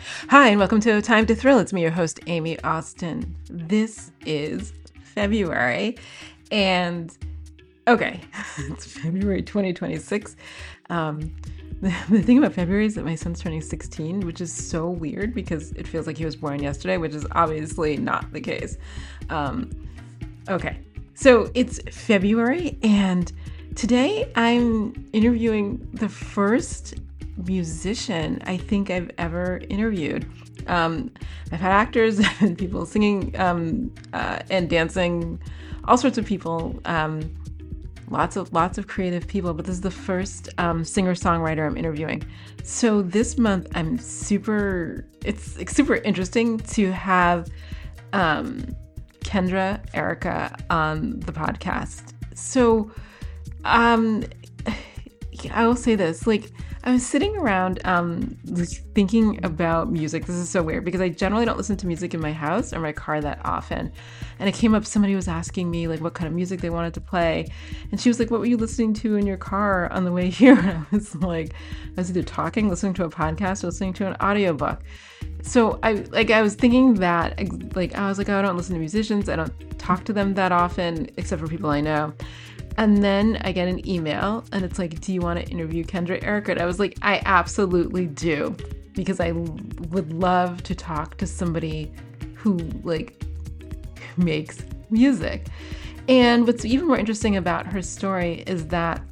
Hi, and welcome to Time to Thrill. It's me, your host, Amy Austin. This is February, and okay, it's February 2026. The thing about February is that my son's turning 16, which is so weird because it feels like he was born yesterday, which is obviously not the case. Okay, so it's February, and today I'm interviewing the first musician I think I've ever interviewed. I've had actors and people singing and dancing, all sorts of people, lots of creative people. But this is the first singer-songwriter I'm interviewing. So this month it's super interesting to have Kendra Erica on the podcast. So I will say this, I was sitting around thinking about music. This is so weird because I generally don't listen to music in my house or my car that often. And it came up, somebody was asking me what kind of music they wanted to play. And she was like, what were you listening to in your car on the way here? And I was like, I was either talking, listening to a podcast, or listening to an audiobook. So I was thinking that, I was like, oh, I don't listen to musicians. I don't talk to them that often, except for people I know. And then I get an email and it's like, do you want to interview Kendra Erica? And I was like, I absolutely do, because I would love to talk to somebody who makes music. And what's even more interesting about her story is that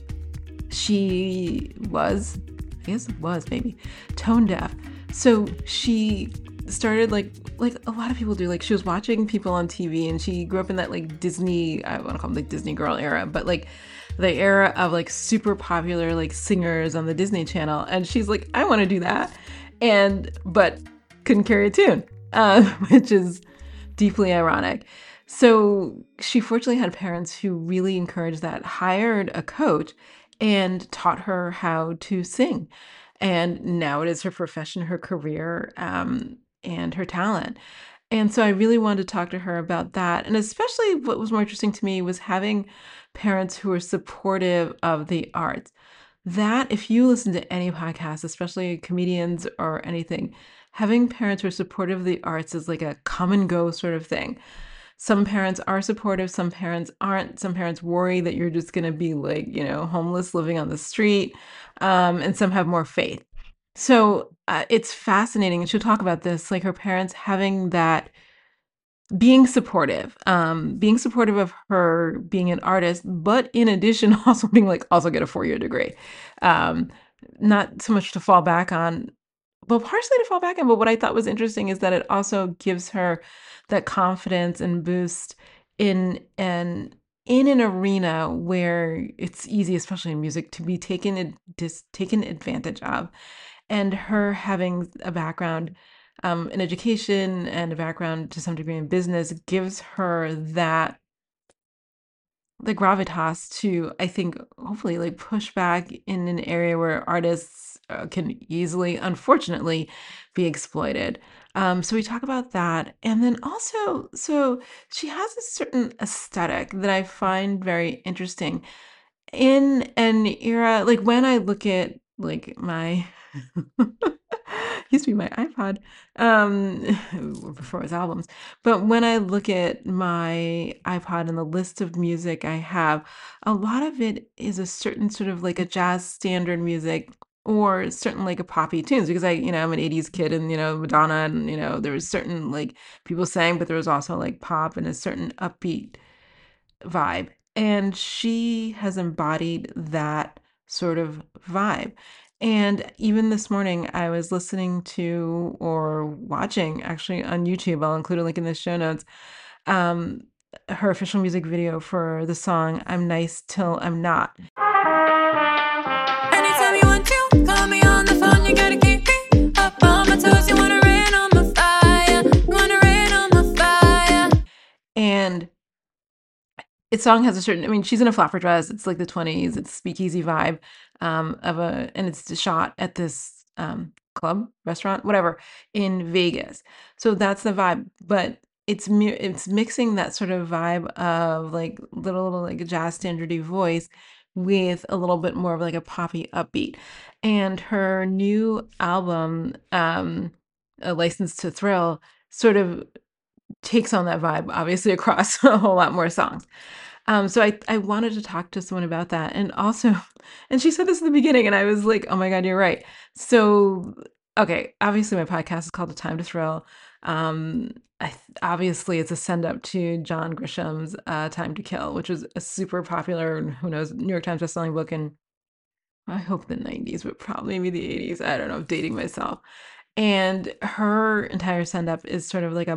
she was maybe tone deaf. So she started like a lot of people do. She was watching people on TV, and she grew up in that Disney, I want to call them Disney Girl era, but the era of super popular singers on the Disney Channel. And she's like, I want to do that, but couldn't carry a tune, which is deeply ironic. So she fortunately had parents who really encouraged that, hired a coach, and taught her how to sing. And now it is her profession, her career, and her talent. And so I really wanted to talk to her about that. And especially what was more interesting to me was having parents who are supportive of the arts. That, if you listen to any podcast, especially comedians or anything, having parents who are supportive of the arts is like a come and go sort of thing. Some parents are supportive, some parents aren't. Some parents worry that you're just going to be homeless, living on the street. And some have more faith. So it's fascinating. And she'll talk about this, her parents having that, being supportive of her being an artist, but in addition, also being also get a 4-year degree. Not so much to fall back on, well, partially to fall back on, but what I thought was interesting is that it also gives her that confidence and boost in an arena where it's easy, especially in music, to be taken advantage of. And her having a background in education and a background to some degree in business gives her that the gravitas to, I think, hopefully push back in an area where artists can easily, unfortunately, be exploited. So we talk about that. And then also, so she has a certain aesthetic that I find very interesting in an era, when I look at my used to be my iPod before it was albums, but when I look at my iPod and the list of music I have, a lot of it is a certain sort of a jazz standard music, or certain a poppy tunes, because I'm an 80s kid, and Madonna, and there was certain people sang, but there was also pop and a certain upbeat vibe. And she has embodied that sort of vibe. And even this morning, I was listening to, or watching actually on YouTube, I'll include a link in the show notes, her official music video for the song I'm Nice Till I'm Not. Anytime you want to, call me on the phone, you gotta keep me up on my toes, you wanna rain on my fire, And its song has a certain, she's in a flapper dress. It's the 20s. It's speakeasy vibe and it's shot at this club, restaurant, whatever, in Vegas. So that's the vibe. But it's mixing that sort of vibe of little jazz standardy voice with a little bit more of a poppy upbeat. And her new album, License to Thrill sort of takes on that vibe, obviously, across a whole lot more songs. So I wanted to talk to someone about that. And also, and she said this in the beginning, and I was like, oh my God, you're right. So, okay, obviously, my podcast is called A Time to Thrill. Um, Obviously, it's a send up to John Grisham's Time to Kill, which was a super popular, who knows, New York Times bestselling book in, I hope the 90s, but probably maybe the 80s. I don't know, dating myself. And her entire send up is sort of like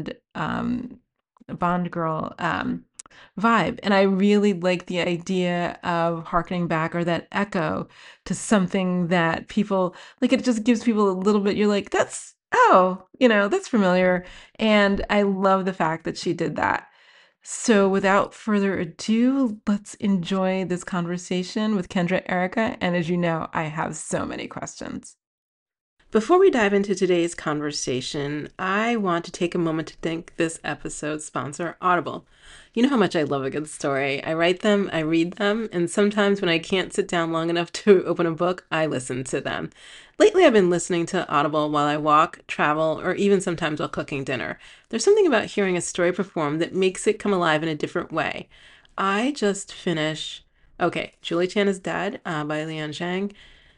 a Bond girl vibe. And I really like the idea of harkening back, or that echo, to something that people like. It just gives people a little bit, you're like, that's, oh, that's familiar. And I love the fact that she did that. So without further ado, let's enjoy this conversation with Kendra Erica. And as you know, I have so many questions. Before we dive into today's conversation, I want to take a moment to thank this episode's sponsor, Audible. You know how much I love a good story. I write them, I read them, and sometimes when I can't sit down long enough to open a book, I listen to them. Lately, I've been listening to Audible while I walk, travel, or even sometimes while cooking dinner. There's something about hearing a story performed that makes it come alive in a different way. I just finished, okay, Julie Chan is Dead by Lian Zhang,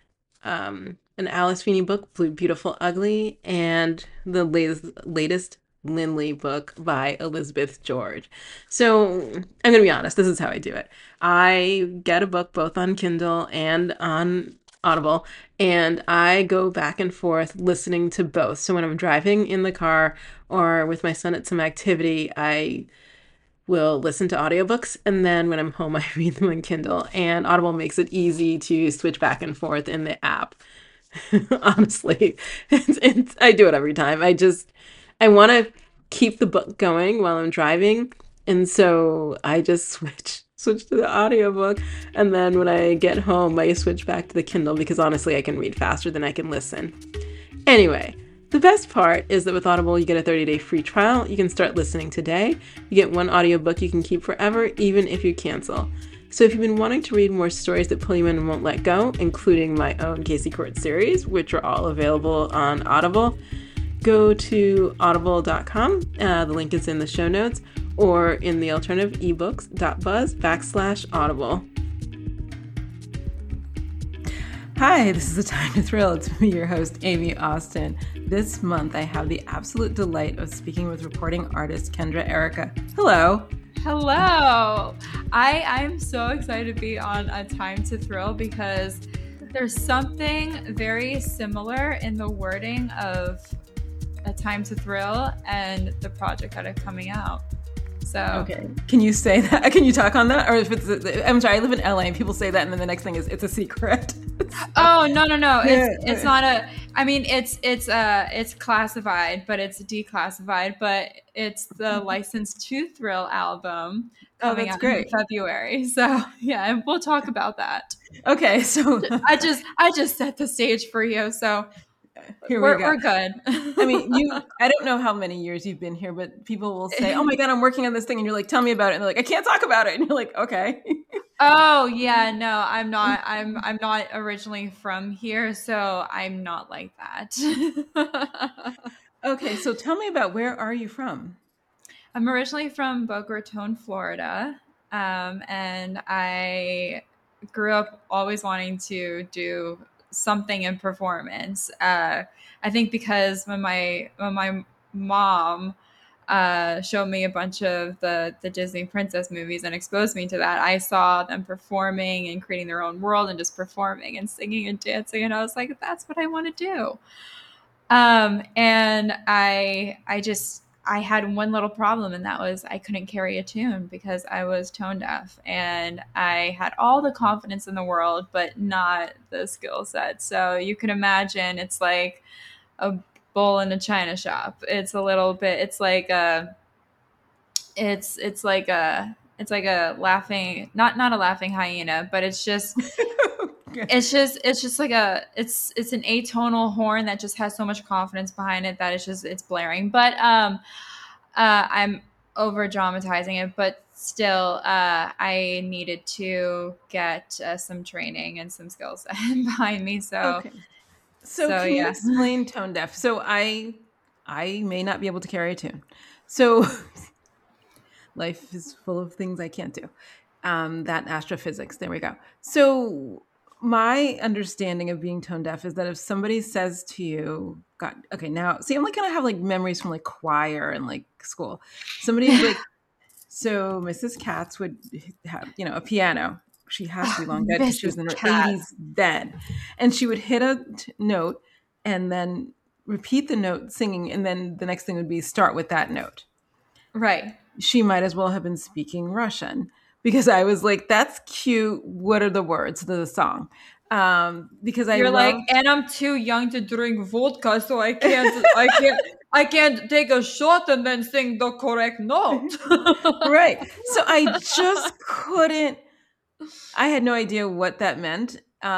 an Alice Feeney book, Blue, Beautiful, Ugly, and the latest Lindley book by Elizabeth George. So I'm going to be honest, this is how I do it. I get a book both on Kindle and on Audible, and I go back and forth listening to both. So when I'm driving in the car or with my son at some activity, I will listen to audiobooks, and then when I'm home, I read them on Kindle. And Audible makes it easy to switch back and forth in the app. Honestly, I do it every time. I want to keep the book going while I'm driving, and so I just switch to the audiobook, and then when I get home, I switch back to the Kindle, because honestly, I can read faster than I can listen. Anyway, the best part is that with Audible, you get a 30-day free trial. You can start listening today. You get one audiobook you can keep forever, even if you cancel. So if you've been wanting to read more stories that pull you in and won't let go, including my own Casey Court series, which are all available on Audible, go to audible.com. The link is in the show notes, or in the alternative, ebooks.buzz/audible. Hi, this is A Time to Thrill. It's me, your host, Amy Austin. This month, I have the absolute delight of speaking with reporting artist Kendra Erica. Hello. Hello. I'm so excited to be on A Time to Thrill, because there's something very similar in the wording of A Time to Thrill and the project that is coming out. So okay, can you say that? Can you talk on that? Or if it's, I'm sorry, I live in LA and people say that, and then the next thing is it's a secret. Oh no. It's not a. I mean, it's classified, but it's declassified. But it's the License to Thrill album coming out in February. So yeah, and we'll talk about that. Okay, so I just set the stage for you. So here we go. We're good. I mean, I don't know how many years you've been here, but people will say, oh my God, I'm working on this thing. And you're like, tell me about it. And they're like, I can't talk about it. And you're like, okay. Oh yeah, no, I'm not. I'm not originally from here, so I'm not like that. Okay, so tell me about, where are you from? I'm originally from Boca Raton, Florida. And I grew up always wanting to do something in performance. I think because when my mom showed me a bunch of the Disney princess movies and exposed me to that, I saw them performing and creating their own world and just performing and singing and dancing, and I was like, that's what I want to do. And I had one little problem, and that was I couldn't carry a tune because I was tone deaf, and I had all the confidence in the world, but not the skill set. So you can imagine it's like a bull in a china shop. It's a little bit, it's like a laughing, not a laughing hyena, but it's just, it's just like it's an atonal horn that just has so much confidence behind it that it's blaring. But I'm over dramatizing it, but still, I needed to get some training and some skills behind me. So So So can you yeah. explain tone deaf? So I may not be able to carry a tune. So life is full of things I can't do. That astrophysics. There we go. So my understanding of being tone deaf is that if somebody says to you, God, okay, now see, I'm like gonna have like memories from like choir and like school. Somebody's like, so Mrs. Katz would have, a piano. She has to be long dead because she was Mrs. in her Cat. 80s then. And she would hit a note and then repeat the note singing. And then the next thing would be start with that note. Right. She might as well have been speaking Russian because I was like, that's cute. What are the words of the song? Because I You're like, love, and I'm too young to drink vodka, so I can't take a shot and then sing the correct note. right. So I just couldn't, I had no idea what that meant.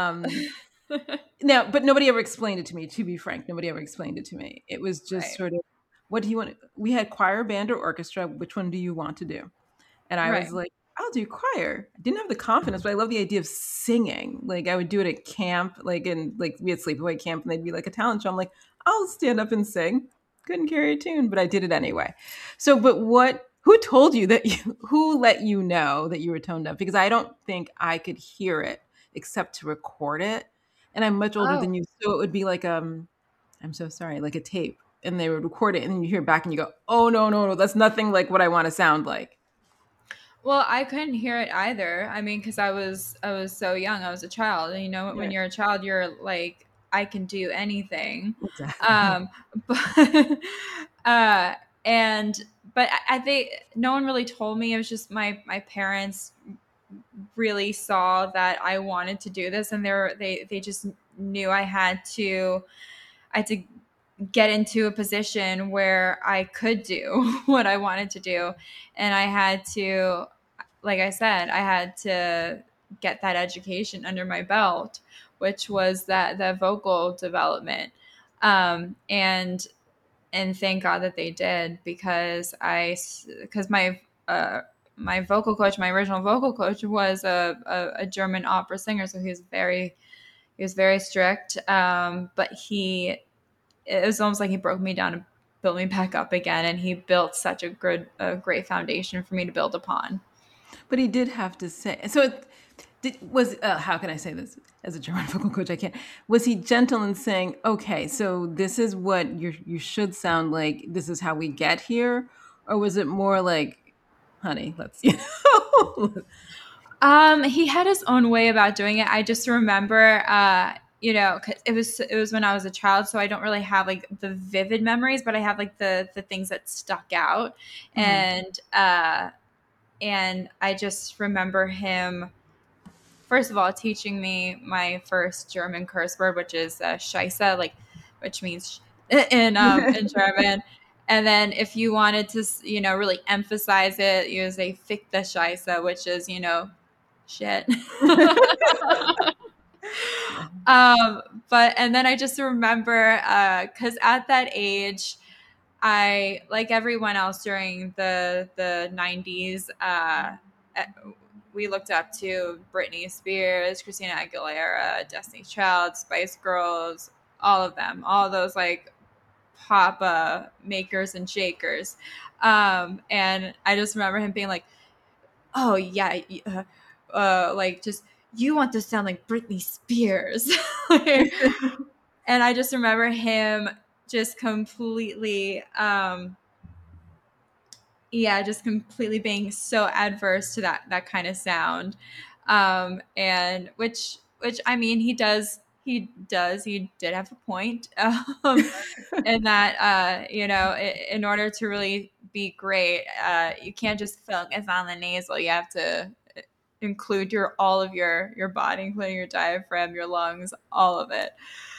Now, but nobody ever explained it to me, to be frank. Nobody ever explained it to me. It was just Right. sort of, what do you want? We had choir, band, or orchestra. Which one do you want to do? And I was Right. like, I'll do choir. I didn't have the confidence, but I love the idea of singing. Like I would do it at camp, like we had sleepaway camp and they'd be like a talent show. I'm like, I'll stand up and sing. Couldn't carry a tune, but I did it anyway. So, but who told you who let you know that you were tone deaf? Because I don't think I could hear it except to record it. And I'm much older Oh. than you. So it would be like, I'm so sorry, like a tape. And they would record it and then you hear it back and you go, oh, no, no, no, that's nothing like what I want to sound like. Well, I couldn't hear it either. I mean, because I was so young. I was a child, and when Right. you're a child, you're like, I can do anything. Exactly. Um, but uh, and but I think no one really told me. It was just my parents really saw that I wanted to do this, and they just knew I had to get into a position where I could do what I wanted to do, and I had to, like I said, I had to get that education under my belt, which was that vocal development, and thank God that they did, because my vocal coach, my original vocal coach, was a German opera singer, so he was very strict, but it was almost like he broke me down and built me back up again, and he built such a great foundation for me to build upon. But he did have to say. So it was. How can I say this as a German vocal coach? I can't. Was he gentle in saying, "Okay, so this is what you should sound like. This is how we get here," or was it more like, "Honey, let's." He had his own way about doing it. I just remember, 'cause it was when I was a child, so I don't really have like the vivid memories, but I have like the things that stuck out, Mhm. and I just remember him, first of all, teaching me my first German curse word, which is Scheiße, which means in German. And then if you wanted to, really emphasize it, you would say "fick the Scheiße," which is, shit. Yeah. But and then I just remember, because at that age, I, like everyone else during the 90s, we looked up to Britney Spears, Christina Aguilera, Destiny's Child, Spice Girls, all of them, all those like pop makers and shakers. And I just remember him being like, "Oh yeah, like just you want to sound like Britney Spears," and I just remember him just completely just completely being so adverse to that kind of sound, and which I mean, he did have a point, in that, in order to really be great, you can't just focus on the nasal. You have to include all of your body, including your diaphragm, your lungs, all of it.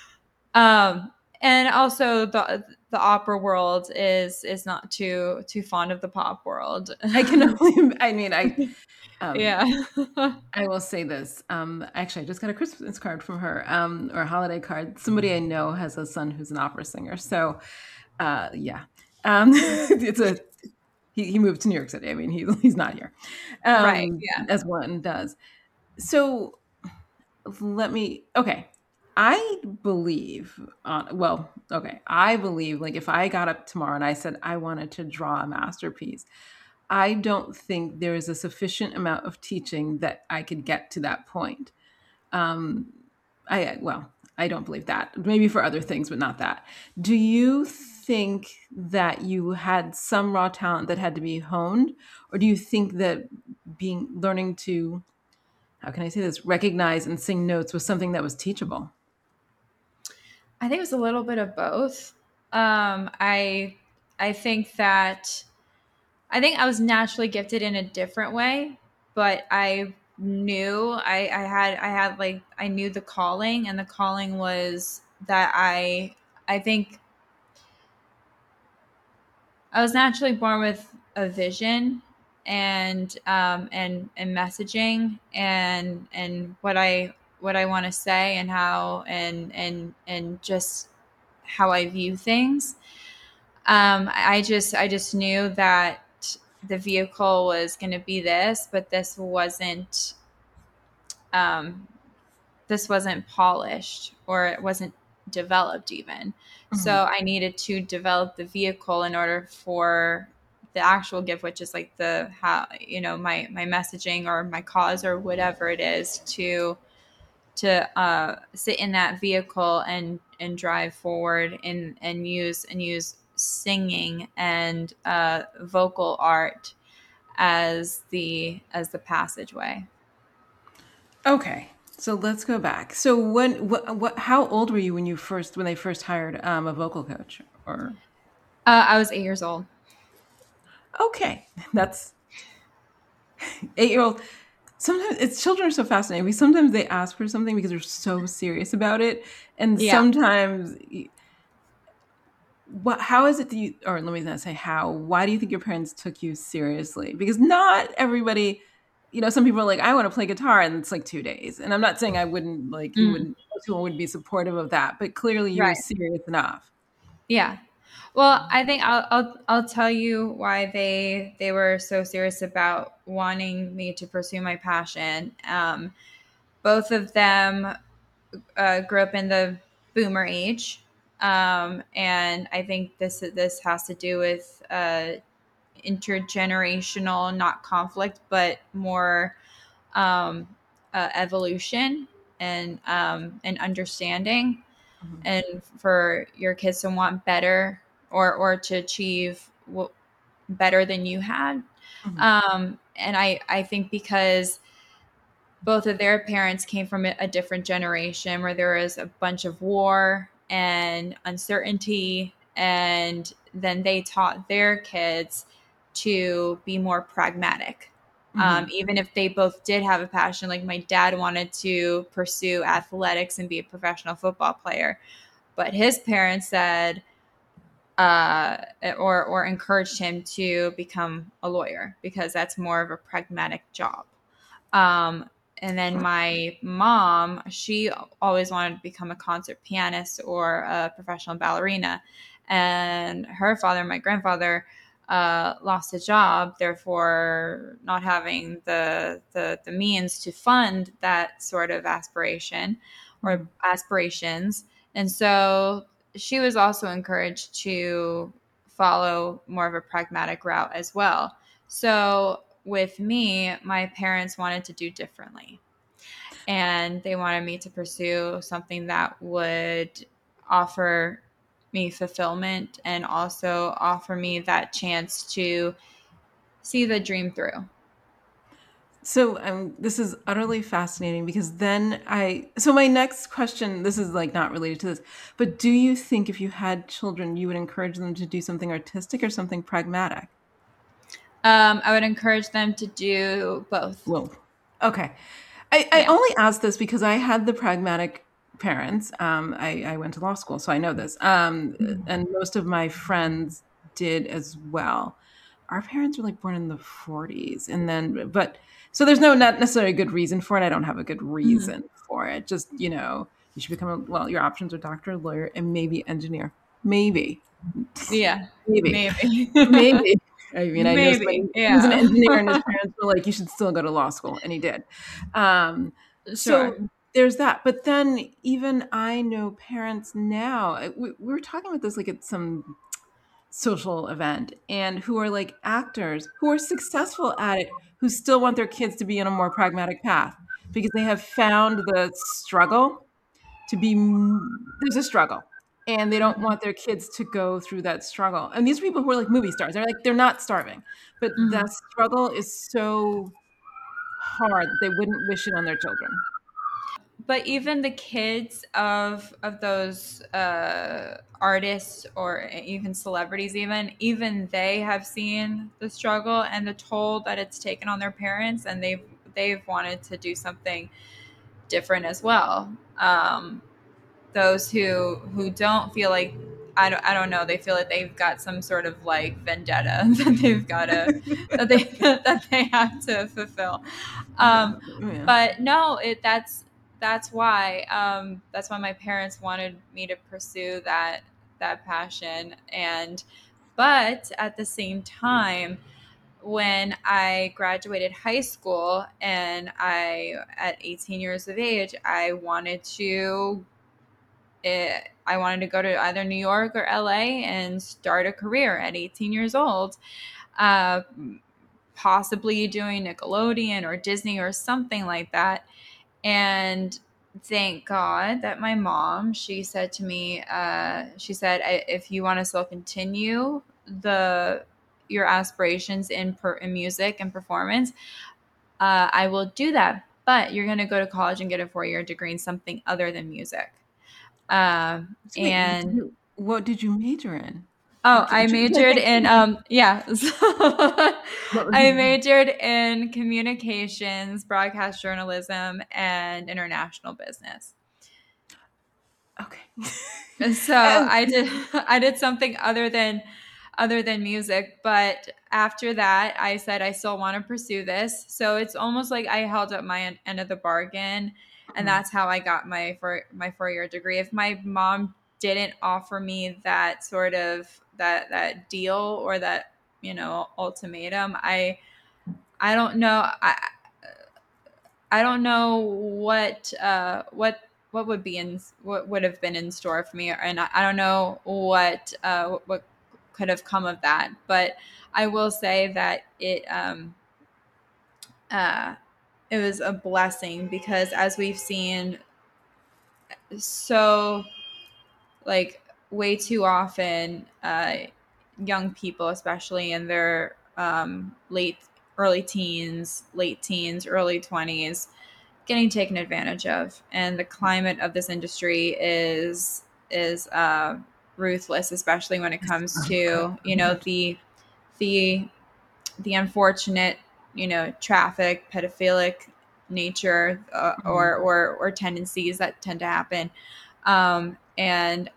And also the opera world is not too fond of the pop world. I can only. I mean, um, Yeah. I will say this. Actually, I just got a Christmas card from her, or a holiday card. Somebody I know has a son who's an opera singer. So, yeah, it's a he moved to New York City. I mean, he's not here, Right. Yeah. as one does. So let me. Okay, I believe, I believe like if I got up tomorrow and I said I wanted to draw a masterpiece, I don't think there is a sufficient amount of teaching that I could get to that point. Um, I don't believe that. Maybe for other things, but not that. Do you think that you had some raw talent that had to be honed, or do you think that being learning to, how can I say this, recognize and sing notes was something that was teachable? I think it was a little bit of both. I think that I think I was naturally gifted in a different way, but I had like I knew the calling, and the calling was that I think I was naturally born with a vision and messaging and what I want to say and how and just how I view things. I just knew that the vehicle was going to be this, but um, this wasn't polished, or it wasn't developed even. Mhm. So I needed to develop the vehicle in order for the actual gift, which is like the how my messaging or my cause or whatever it is, to sit in that vehicle and drive forward and use singing and vocal art as the passageway. Okay, so let's go back. So how old were you when they first hired a vocal coach? Or I was 8 years old. okay, that's 8-year old. Sometimes it's children are so fascinating. Sometimes they ask for something because they're so serious about it, and Yeah. sometimes what? How is it that you? Or let me not say how. Why do you think your parents took you seriously? Because not everybody. Some people are like, I want to play guitar, and it's like 2 days. And I'm not saying I wouldn't like you Mm, wouldn't. Most people would be supportive of that, but clearly you were right. serious enough. Yeah. Well, I think I'll tell you why they were so serious about wanting me to pursue my passion. Both of them grew up in the boomer age, and I think this has to do with intergenerational, not conflict, but more um, evolution and understanding, Mhm. and for your kids to want better or to achieve better than you had. Mhm. And I think because both of their parents came from a different generation where there was a bunch of war and uncertainty, and then they taught their kids to be more pragmatic. Mhm. Even if they both did have a passion, like my dad wanted to pursue athletics and be a professional football player, but his parents said, or encouraged him to become a lawyer because that's more of a pragmatic job. Um, and then my mom, she always wanted to become a concert pianist or a professional ballerina. And her father, my grandfather, lost a job, therefore not having the means to fund that sort of aspiration or Mhm. aspirations. And so she was also encouraged to follow more of a pragmatic route as well. So with me, my parents wanted to do differently. And they wanted me to pursue something that would offer me fulfillment and also offer me that chance to see the dream through. So this is utterly fascinating because so my next question, this is like not related to this, but do you think if you had children, you would encourage them to do something artistic or something pragmatic? I would encourage them to do both. Well, okay. I Yeah. only asked this because I had the pragmatic parents. I went to law school, so I know this. And most of my friends did as well. Our parents were like born in the 40s. And then, but so there's not necessarily a good reason for it. I don't have a good Mhm. reason for it. Just, you should well, your options are doctor, lawyer, and maybe engineer. Maybe. Yeah. Maybe. Maybe. Maybe. I mean, I know Maybe. somebody who was an Yeah. engineer and his parents were like, you should still go to law school. And he did. So Sure. there's that. But then even I know parents now, we were talking about this like at some social event, and who are like actors who are successful at it, who still want their kids to be on a more pragmatic path because they have found the struggle to be, there's a struggle, and they don't Mhm. want their kids to go through that struggle. And these people who are like movie stars, they're like, they're not starving, but that Mhm. struggle is so hard that they wouldn't wish it on their children. But even the kids of those artists or even celebrities, even they have seen the struggle and the toll that it's taken on their parents, and they've wanted to do something different as well. Those who don't feel like, I don't know, they feel like they've got some sort of like vendetta that they've got to that they have to fulfill. um, Yeah. but no, that's why my parents wanted me to pursue that passion. And but at the same time, when I graduated high school and I at 18 years of age, I wanted to go to either New York or LA and start a career at 18 years old, uh, possibly doing Nickelodeon or Disney or something like that. And thank God that my mom, she said to me, she said, if you want to still continue your aspirations in music and performance, I will do that. But you're going to go to college and get a 4-year degree in something other than music. So wait, And what did you major in? oh, I majored in yeah. What was I it? majored in communications, broadcast journalism, and international business. Okay. And so And I did something other than music, but after that I said I still want to pursue this. So it's almost like I held up my end of the bargain, and that's how I got my 4-year degree. If my mom didn't offer me that sort of that deal or that, ultimatum, I don't know, I don't know what would be in what would have been in store for me, and I don't know what could have come of that. But I will say that uh, it was a blessing, because as we've seen so, like, way too often, young people, especially in their late teens, early 20s, getting taken advantage of. And the climate of this industry is ruthless, especially when it comes to, the the unfortunate, traffic, pedophilic nature, or tendencies that tend to happen. And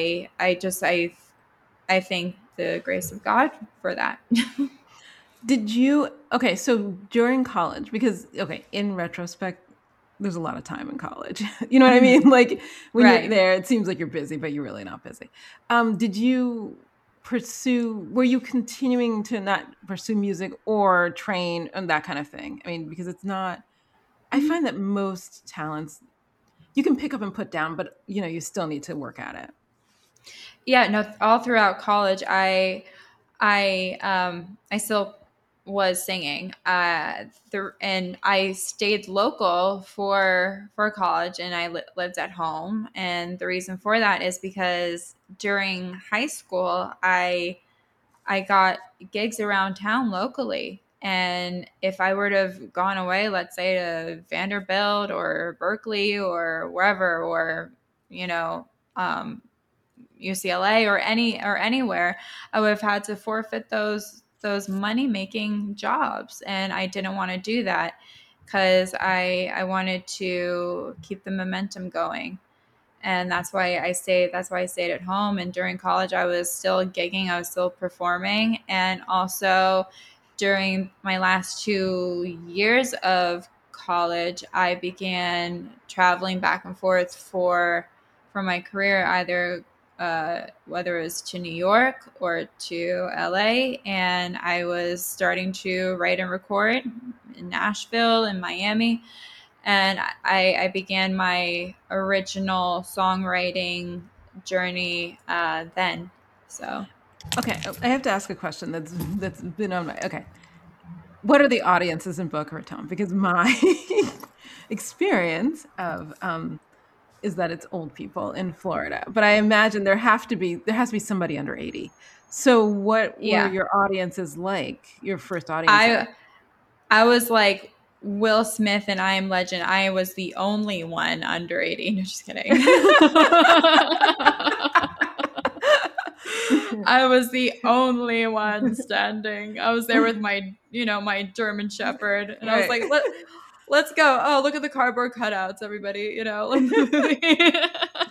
I thank the grace of God for that. did you, okay, so during college, because okay, in retrospect, there's a lot of time in college. You know what I mean? Mhm. Like when you're Right. there, it seems like you're busy, but you're really not busy. Did you were you continuing to not pursue music or train and that kind of thing? I mean, because it's not, I Mhm. find that most talents you can pick up and put down, but you still need to work at it. Yeah, no, all throughout college, I still was singing. And I stayed local for college, and I lived at home. And the reason for that is because during high school, I got gigs around town locally. And if I were to have gone away, let's say to Vanderbilt or Berkeley or wherever, or, you know, um, UCLA or anywhere, I would have had to forfeit those money making jobs, and I didn't want to do that, because I wanted to keep the momentum going. And that's why I stayed at home. And during college, I was still gigging, I was still performing. And also during my last 2 years of college, I began traveling back and forth for my career, either whether it was to New York or to LA. And I was starting to write and record in Nashville and Miami. and I began my original songwriting journey then. So Okay, I have to ask a question that's been on my okay. What are the audiences in Boca Raton? Because my experience of is that it's old people in Florida, but I imagine there has to be somebody under 80. So what were yeah, your audiences like? Your first audiences? I I was like Will Smith and I Am Legend. I was the only one under 80. No, just kidding. I was the only one standing. I was there with my German Shepherd, and I was Right. like, let's go. Oh, look at the cardboard cutouts, everybody. Like the movie.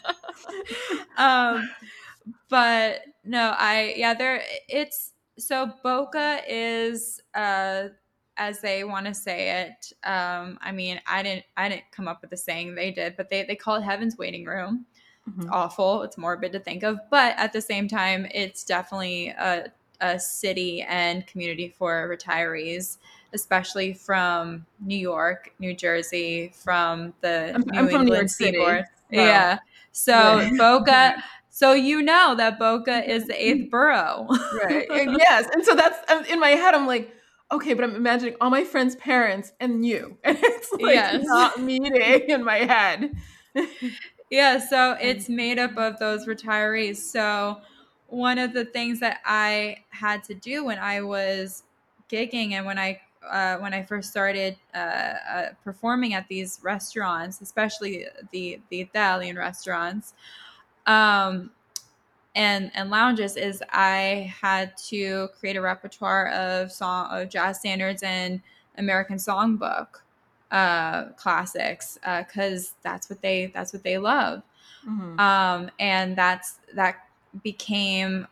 um, but no, there it's so Boca is as they want to say it. I mean, I didn't come up with the saying, they did, but they call it Heaven's Waiting Room. It's Mhm. awful. It's morbid to think of, but at the same time, it's definitely a city and community for retirees, especially from New York, New Jersey, from the I'm New from New York England City. seaboard. Well, Yeah. So right. Boca, so you know that Boca is the eighth borough. Right. And yes. And so that's in my head. I'm like, okay, but I'm imagining all my friends' parents and you, and it's like Yes. not meeting in my head. Yeah, so it's made up of those retirees. So one of the things that I had to do when I was gigging and when I first started performing at these restaurants, especially the Italian restaurants, um, and lounges, is I had to create a repertoire of jazz standards and American songbook classics, because that's what they love. Mhm. And that became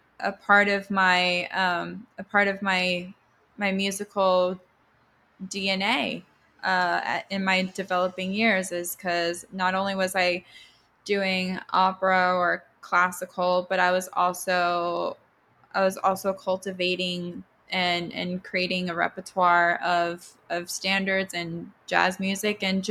a part of my musical DNA in my developing years, is because not only was I doing opera or classical, but I was also cultivating and creating a repertoire of standards and jazz music, and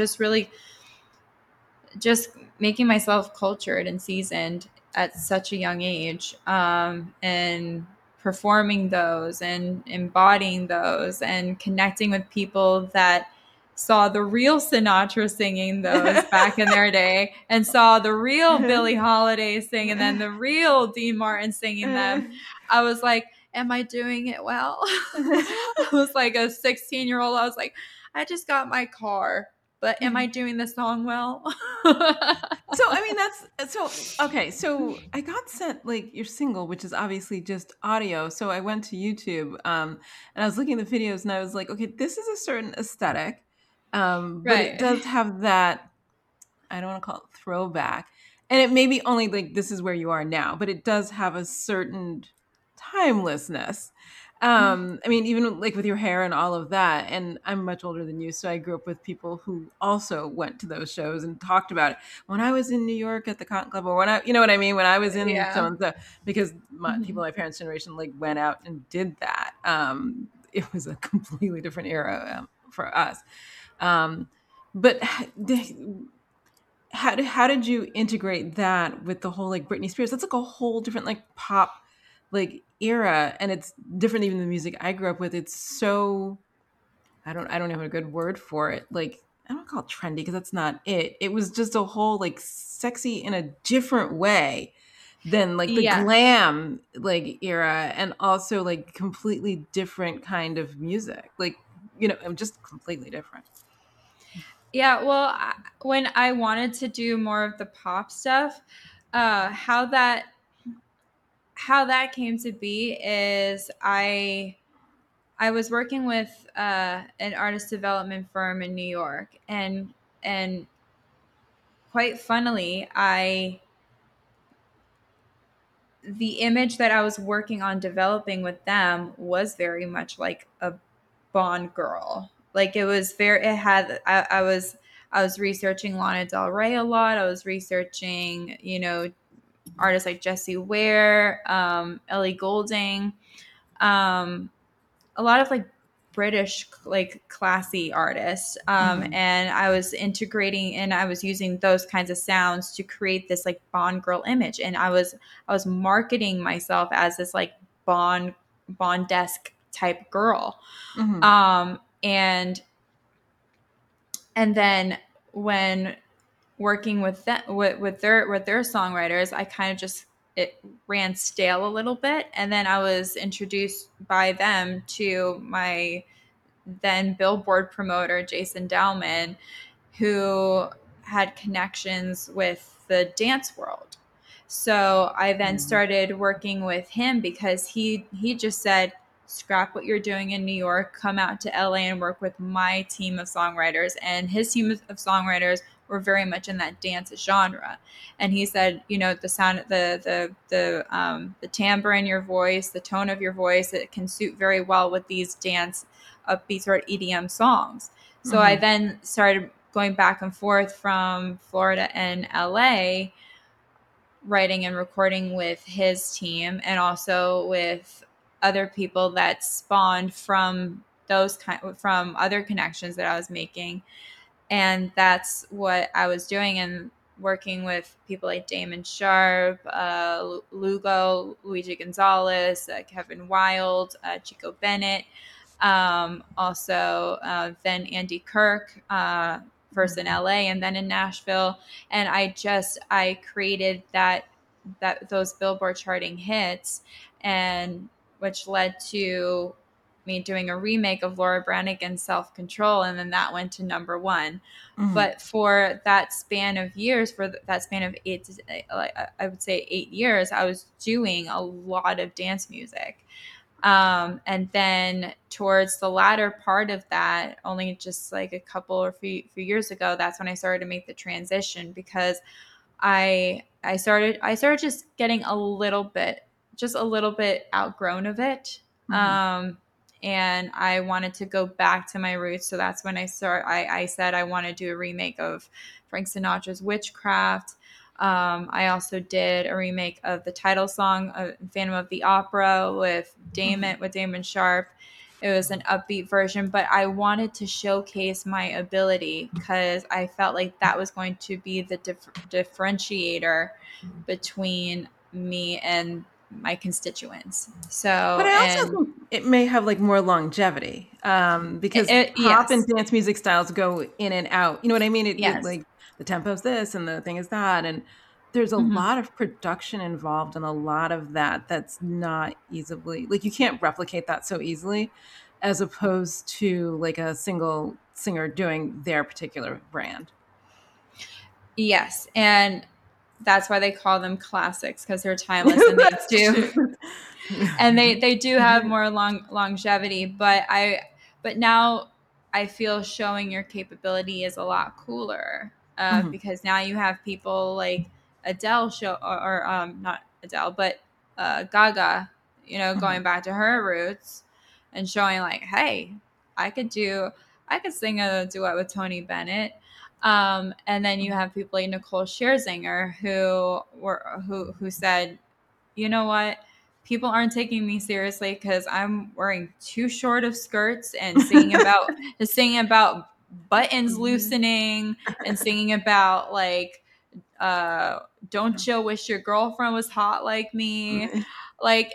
just making myself cultured and seasoned at such a young age, and performing those and embodying those and connecting with people that saw the real Sinatra singing those back in their day and saw the real Billie Holiday sing and then the real Dean Martin singing them. I was like, am I doing it well? I was like a 16-year-old. I was like, I just got my car, but am I doing the song well? So I mean that's so okay. So I got sent like your single, which is obviously just audio. So I went to YouTube, and I was looking at the videos, and I was like, okay, this is a certain aesthetic, but it Right. does have that. I don't want to call it throwback, and it may be only like this is where you are now, but it does have a certain timelessness. I mean, even like with your hair and all of that. And I'm much older than you, so I grew up with people who also went to those shows and talked about it. When I was in New York at the Cotton Club, or when I, you know what I mean, when I was in so Yeah. and so, because Mhm. people my parents' generation like went out and did that. It was a completely different era for us. Um, but how did you integrate that with the whole like Britney Spears? That's like a whole different like pop like era, and it's different even the music I grew up with. It's so I don't have a good word for it. Like I don't call it trendy because that's not it. It was just a whole like sexy in a different way than like the Yeah. glam like era, and also like completely different kind of music. Like just completely different. Yeah. Well, when I wanted to do more of the pop stuff, uh, how that how that came to be is I was working with an artist development firm in New York, and quite funnily, I the image that I was working on developing with them was very much like a Bond girl. Like it was very, it had, I was researching Lana Del Rey a lot. I was researching, artists like Jessie Ware, Ellie Goulding, um, a lot of like British like classy artist. Mm-hmm. And I was integrating and I was using those kinds of sounds to create this like Bond girl image. And I was marketing myself as this like Bond-esque type girl. Mm-hmm. And then when working with them with their songwriters, I kind of just it ran stale a little bit, and then I was introduced by them to my then Billboard promoter Jason Dowman, who had connections with the dance world. So I then started working with him because he just said, scrap what you're doing in New York, come out to LA and work with my team of songwriters. And his team of songwriters were very much in that dance genre. And he said, the sound, the timbre in your voice, the tone of your voice, it can suit very well with these dance upbeat sort of EDM songs. So I Mm-hmm. then started going back and forth from Florida and LA, writing and recording with his team and also with other people that spawned from from other connections that I was making. And that's what I was doing, and working with people like Damon Sharp, Lugo, Luigi Gonzalez, Kevin Wild, Chico Bennett, also then Andy Kirk, first in LA and then in Nashville. And I created those Billboard charting hits, and which led to me doing a remake of Laura Branigan's Self Control, and then that went to number one. Mm-hmm. But for that span of years, for that span of I would say 8 years, I was doing a lot of dance music. And then towards the latter part of that, only just like a couple or few years ago, that's when I started to make the transition, because I started just getting just a little bit outgrown of it. Mm-hmm. And I wanted to go back to my roots. So that's when I said I want to do a remake of Frank Sinatra's Witchcraft. I also did a remake of the title song of Phantom of the Opera with Damon Sharp. It was an upbeat version, but I wanted to showcase my ability because I felt like that was going to be the differentiator between me and my constituents. But So, I also and think it may have like more longevity, because pop and yes, dance music styles go in and out. You know what I mean? It yes. like the tempo's this and the thing is that, and there's a Mhm. lot of production involved and a lot of that's not easily like you can't replicate that so easily, as opposed to like a single singer doing their particular brand. Yes. And that's why they call them classics, because they're timeless, and they That's do. true. And they do have more longevity, but now I feel showing your capability is a lot cooler, Mhm, because now you have people like Adele or not Adele, but Gaga, mhm, going back to her roots and showing like, hey, I could sing a duet with Tony Bennett. And then you have people like Nicole Scherzinger who said, you know what? People aren't taking me seriously because I'm wearing too short of skirts and singing about buttons mhm. loosening, and singing about like uh don't you wish your girlfriend was hot like me. Like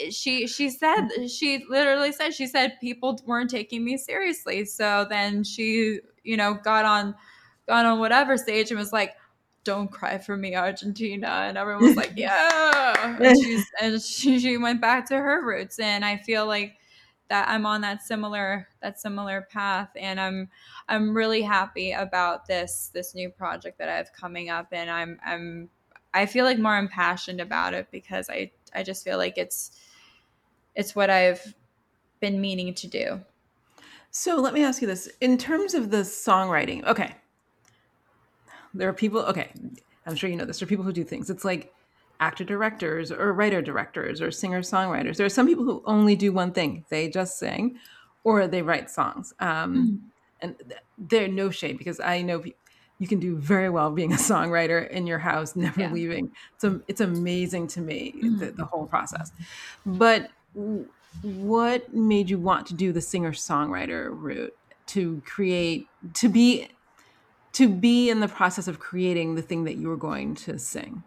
she literally said, she said people weren't taking me seriously. So then she, got on whatever stage and was like, don't cry for me, Argentina. And everyone was like, yeah. And she went back to her roots. And I feel like that I'm on that similar path. And I'm really happy about this new project that I have coming up. And I feel like more impassioned about it because I just feel like it's what I've been meaning to do. So let me ask you this. In terms of the songwriting, okay, there are people, okay, I'm sure you know this. There are people who do things. It's like actor directors or writer directors or singer songwriters. There are some people who only do one thing. They just sing or they write songs. And they're no shade because I know you can do very well being a songwriter in your house, never Yeah. leaving. It's amazing to me, Mhm. the whole process. But what made you want to do the singer-songwriter route, to create, to be in the process of creating the thing that you were going to sing?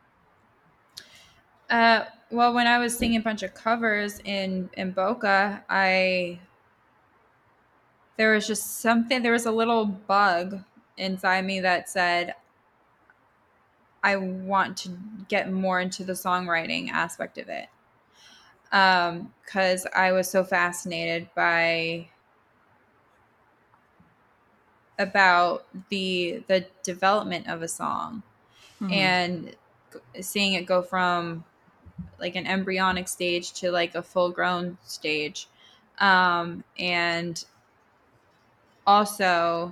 Well, when I was singing a bunch of covers in Boca, I there was just something. There was a little bug inside me that said, I want to get more into the songwriting aspect of it. Because I was so fascinated by about the development of a song Hmm. and seeing it go from like an embryonic stage to like a full grown stage. And also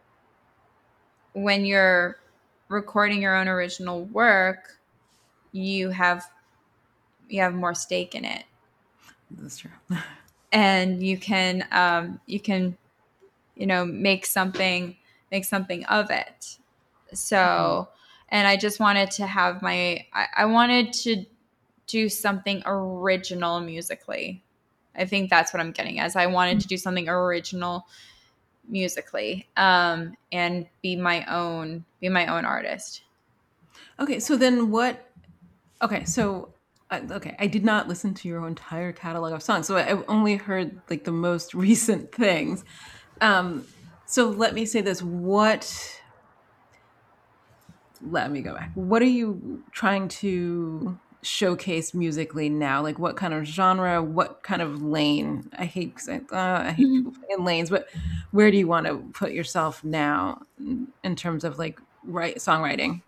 when you're recording your own original work, you have more stake in it, That's true. and you can make something of it. Mhm. So, and I just wanted to have I wanted to do something original musically. I think that's what I'm getting as. I wanted to do something original musically, and be my own artist. Okay, so then what? Okay, so okay, I did not listen to your entire catalog of songs, so I only heard like the most recent things. Um, so let me say this: what? Let me go back. What are you trying to showcase musically now? Like, what kind of genre? What kind of lane? I hate people in lanes, but where do you want to put yourself now in terms of like songwriting?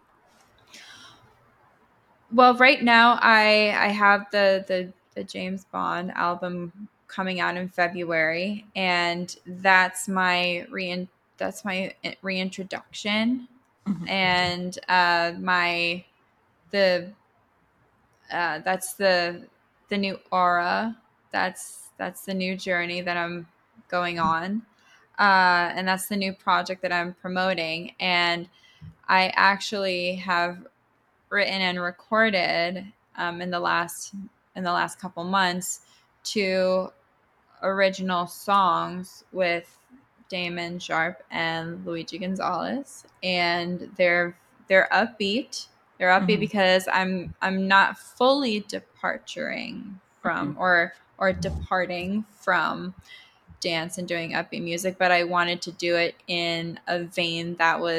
Well, right now I have the James Bond album coming out in February, and that's my reintroduction, Mhm. and my the that's the new aura. That's the new journey that I'm going on, and that's the new project that I'm promoting. And I actually have written and recorded, in the last couple months, two original songs with Damon Sharp and Luigi Gonzalez, and they're upbeat. They're upbeat Mhm. because I'm not fully departing from, Mhm. or departing from dance and doing upbeat music, but I wanted to do it in a vein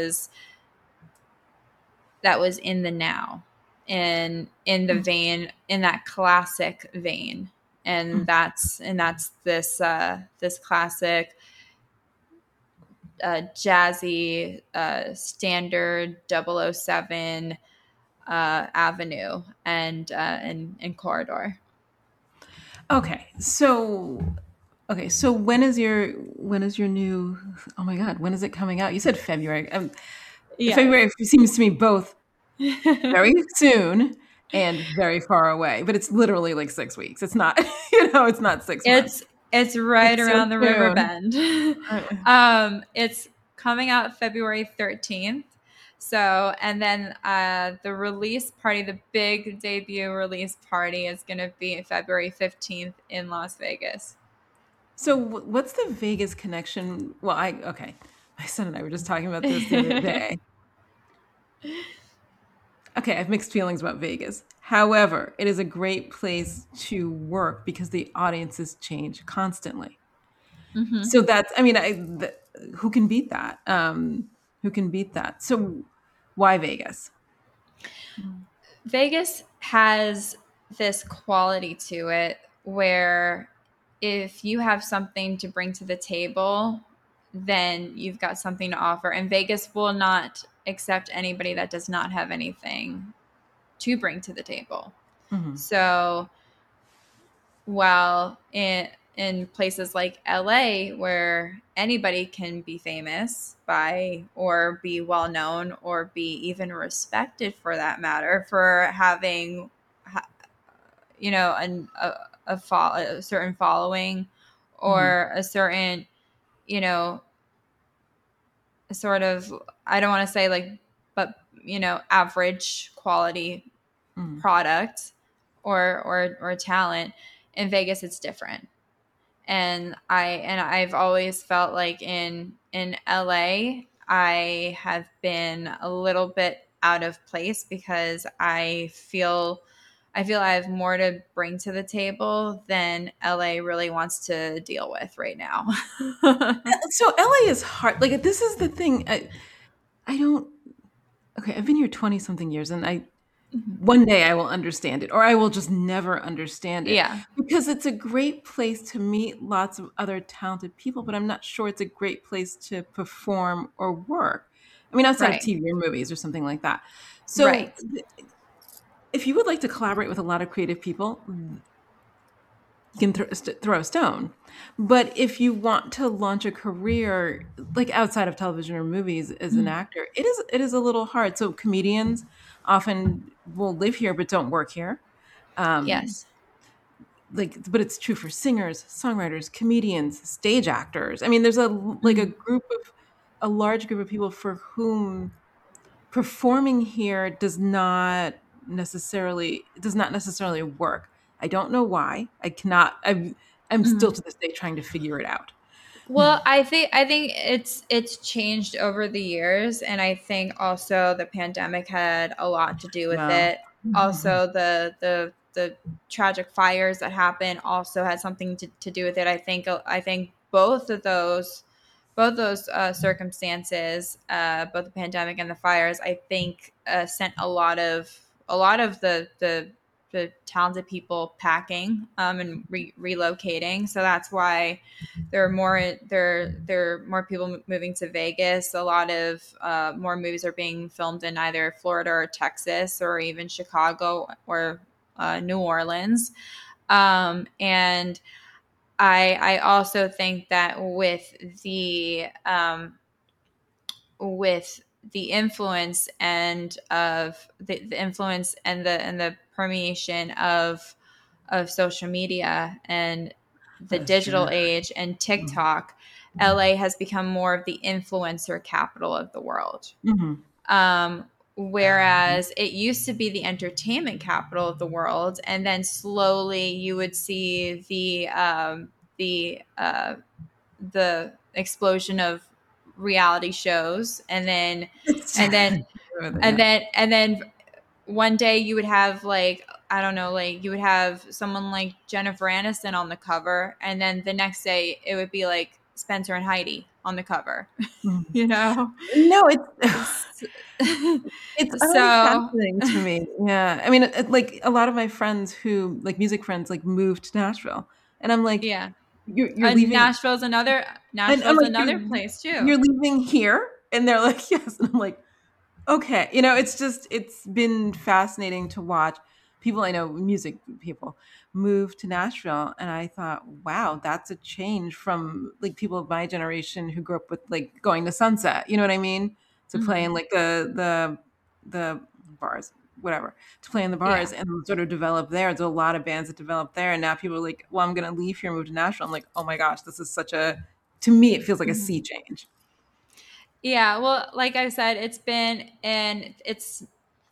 that was in the now, and in the vein, in that classic vein. And Mhm. that's this classic, jazzy, standard 007, avenue, and corridor. Okay, so when is your new? Oh my God, when is it coming out? You said February. Yes. February seems to me both very soon and very far away, but it's literally like 6 weeks. It's not, it's not 6 months. It's right It's so around the river soon. bend. Uh, It's coming out February 13th. So, and then the release party, the big debut release party, is going to be February 15th in Las Vegas. So what's the Vegas connection? Well, okay. My son and I were just talking about this the other day. Okay, I have mixed feelings about Vegas. However, it is a great place to work because the audiences change constantly. Hmm. So that's, I mean, who can beat that? Who can beat that? So why Vegas? Vegas has this quality to it where if you have something to bring to the table, then you've got something to offer. And Vegas will not accept anybody that does not have anything to bring to the table. Hmm. So while in places like LA, where anybody can be famous by, or be well known, or be even respected for that matter, for having a certain following, Hmm. or a certain, you know sort of, I don't want to say like, but average quality Hmm. product, or talent. In Vegas it's different. I've always felt like in LA I have been a little bit out of place because I feel I have more to bring to the table than LA really wants to deal with right now. So LA is hard. Like this is the thing. I don't. Okay, I've been here 20 something years, and I one day I will understand it, or I will just never understand it, Yeah, because it's a great place to meet lots of other talented people, but I'm not sure it's a great place to perform or work. I mean, outside of right, TV or movies or something like that. So, right. if you would like to collaborate with a lot of creative people, you can throw a stone. But if you want to launch a career like outside of television or movies as an Mhm. actor, it is a little hard. So comedians often will live here but don't work here. Um, Yes. but it's true for singers, songwriters, comedians, stage actors. I mean, there's Mhm. a large group of people for whom performing here does not necessarily work. I don't know why. I'm still Mhm. to this day trying to figure it out. Well, I think it's changed over the years, and I think also the pandemic had a lot to do with Well, it. Also, the tragic fires that happened also had something to do with it. I think both those circumstances, both the pandemic and the fires, I think sent a lot of the talented people packing and relocating. So that's why there are more people moving to Vegas. A lot of more movies are being filmed in either Florida or Texas or even Chicago or New Orleans. And I also think that with the influence and of the influence and the permeation of social media and the that's digital true. age and TikTok, LA has become more of the influencer capital of the world. Mhm. Um, Whereas it used to be the entertainment capital of the world, and then slowly you would see the explosion of reality shows, It's and then yeah. and then one day you would have like I don't know, like you would have someone like Jennifer Aniston on the cover, and then the next day it would be like Spencer and Heidi on the cover. Mhm. You know, No, S- it's utterly so fascinating to me. Yeah. I mean, like a lot of my friends who like music friends like moved to Nashville, and I'm like, yeah, you're leaving, and I'm Nashville's like, another place too. you're leaving here, and they're like, yes, and I'm like, okay, it's been fascinating to watch people I know, music people, move to Nashville, and I thought, wow, that's a change from like people of my generation who grew up with like going to Sunset, you know what I mean, to play Hmm. in like the bars, whatever, to play in the Yeah. bars and sort of develop there. There's a lot of bands that develop there, and now people are like, well, I'm going to leave here and move to Nashville. I'm like, oh my gosh, this is such a to me, it feels like a Mhm. sea change. Yeah, well, like I said, it's been and it's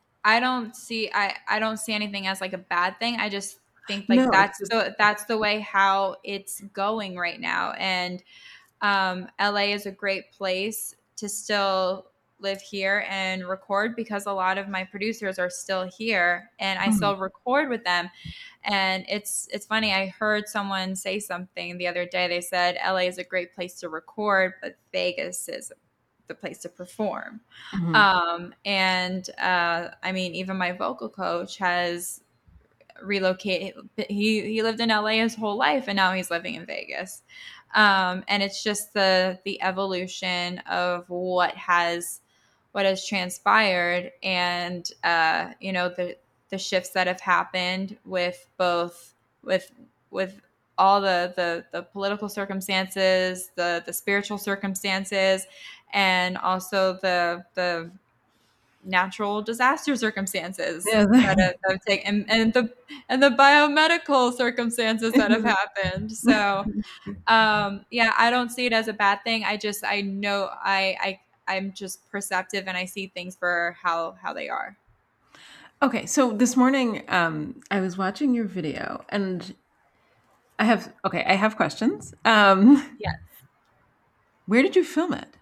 I don't see anything as like a bad thing. I just think like No, it's just that's the way how it's going right now. And LA is a great place to still live here and record because a lot of my producers are still here and I mhm. still record with them. And it's funny. I heard someone say something the other day. They said LA is a great place to record, but Vegas is the place to perform. Mhm. And I mean, even my vocal coach has relocated. He lived in LA his whole life, and now he's living in Vegas. And it's just the evolution of what has transpired, and you know the shifts that have happened with both with with all the political circumstances, the spiritual circumstances, and also the natural disaster circumstances Yeah. that have taken and the biomedical circumstances that have happened. So yeah, I don't see it as a bad thing. I know I'm just perceptive and I see things for how they are. Okay, so this morning, I was watching your video, and I have questions. Yes. Where did you film it?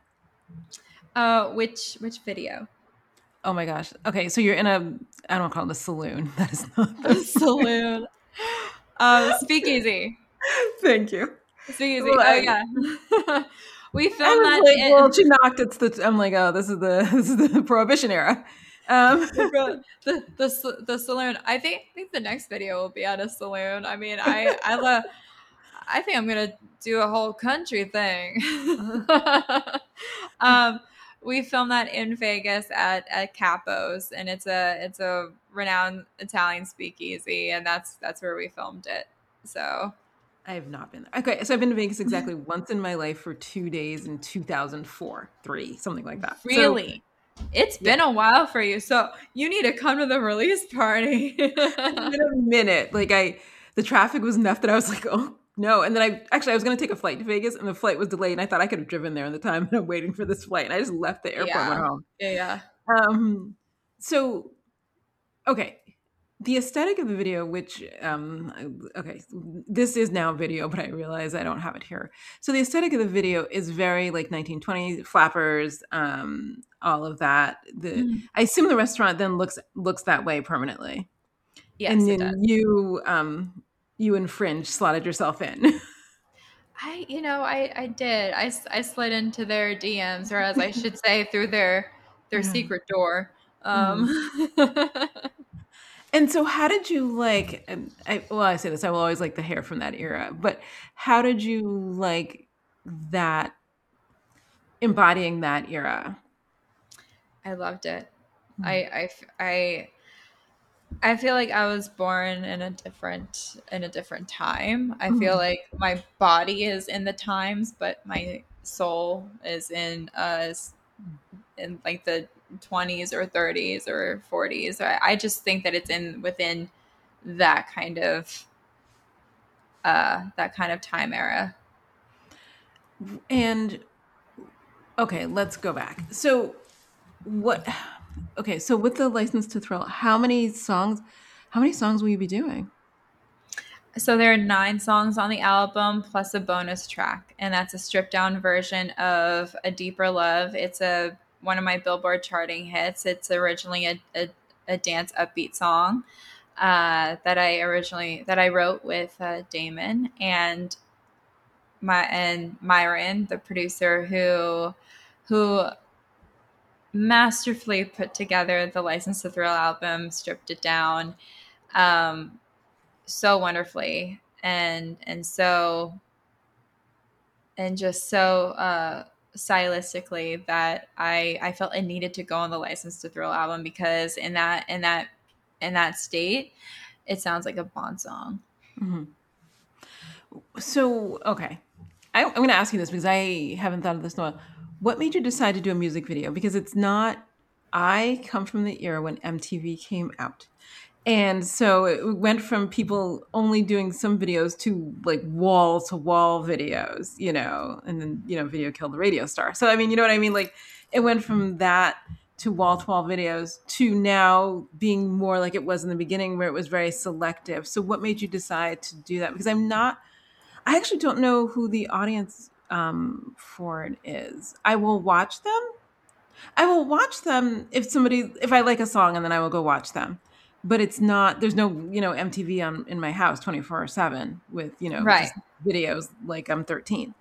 Which video? Oh my gosh. Okay, so you're in a, I don't call it a saloon. That is not A the saloon. Speakeasy. Thank you. Speakeasy. Well, Oh yeah. We I filmed was that like, well, in she knocked. I'm like, oh, this is the Prohibition era. Um, the saloon. I think the next video will be at a saloon. I mean, I love. I think I'm gonna do a whole country thing. um, we filmed that in Vegas at Capo's, and it's a renowned Italian speakeasy, and that's where we filmed it. So I have not been there. Okay, so I've been to Vegas exactly once in my life for 2 days in 2004, three, something like that. So really, it's yeah, been a while for you. So you need to come to the release party. it's been a minute. The traffic was enough that I was like, oh no. And then I was going to take a flight to Vegas, and the flight was delayed, and I thought I could have driven there in the time that I'm waiting for this flight, and I just left the airport, and went Yeah. home. Yeah. Um, so okay, the aesthetic of the video, which okay, this is now video, but I realize I don't have it here. So the aesthetic of the video is very like 1920s flappers, all of that. The Yeah. I assume the restaurant then looks that way permanently, and Yes, it does. then you infringe, slotted yourself in. I did. I slid into their DMs, or as I should say, through their secret door. Mhm. Um, And so, how did you like? Well, I say this, I will always like the hair from that era, but how did you like that embodying that era? I loved it. I, Mm. I, f- I feel like I was born in a different time. I feel Mhm. like my body is in the times, but my soul is in like the 20s or 30s or 40s. I just think that it's in within that that kind of time era. And okay, let's go back. So what? Okay, so with the License to Thrill, how many songs? How many songs will you be doing? So there are 9 songs on the album plus a bonus track, and that's a stripped down version of "A Deeper Love." It's a one of my Billboard charting hits. It's originally a dance upbeat song that I wrote with Damon and Myron, the producer, who masterfully put together the License to Thrill album, stripped it down um, so wonderfully, and just so stylistically that I felt it needed to go on the License to Thrill album because in that state, it sounds like a Bond song. Mhm. So okay, I'm going to ask you this because I haven't thought of this in a while. What made you decide to do a music video? Because it's not. I come from the era when MTV came out. And so it went from people only doing some videos to like wall to wall videos, and then, video killed the radio star. So, I mean, you know what I mean? Like it went from that to wall to wall videos to now being more like it was in the beginning where it was very selective. So, what made you decide to do that? Because I actually don't know who the audience for it is. I will watch them. I will watch them if I like a song, and then I will go watch them. But it's not, there's no, MTV in my house 24/7 with, Right. just videos like I'm 13.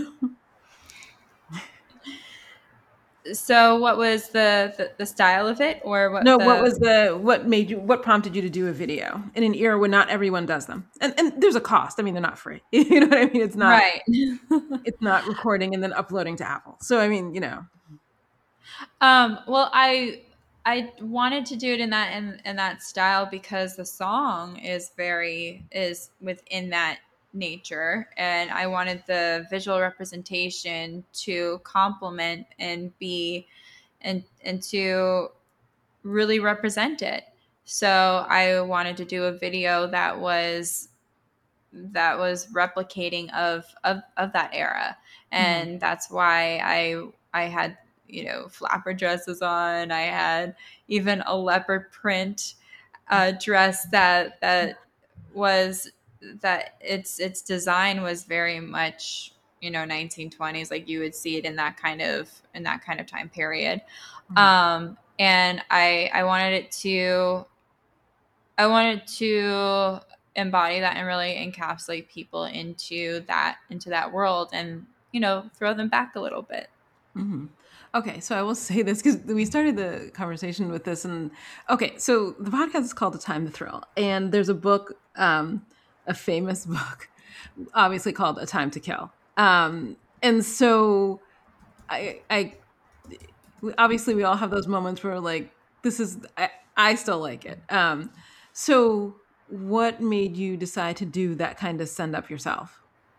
So, what was the style of it, or what No, the what prompted you to do a video in an era when not everyone does them? And there's a cost. I mean, they're not free. You know what I mean? right? It's not recording and then uploading to Apple. So, I mean, Well, I wanted to do it in that style because the song is within that nature, and I wanted the visual representation to complement and be and to really represent it. So I wanted to do a video that was replicating of that era, Mhm. and that's why I had flapper dresses on. I had even a leopard print dress that was its design was very much, 1920s, like you would see it in that kind of time period. Mhm. And I wanted to embody that and really encapsulate people into that world, and throw them back a little bit. Mhm. Okay, so I will say this because we started the conversation with this, and okay, so the podcast is called "A Time to Thrill," and there's a book, a famous book, obviously called "A Time to Kill," and so I obviously we all have those moments where like this is I still like it. So what made you decide to do that kind of send up yourself?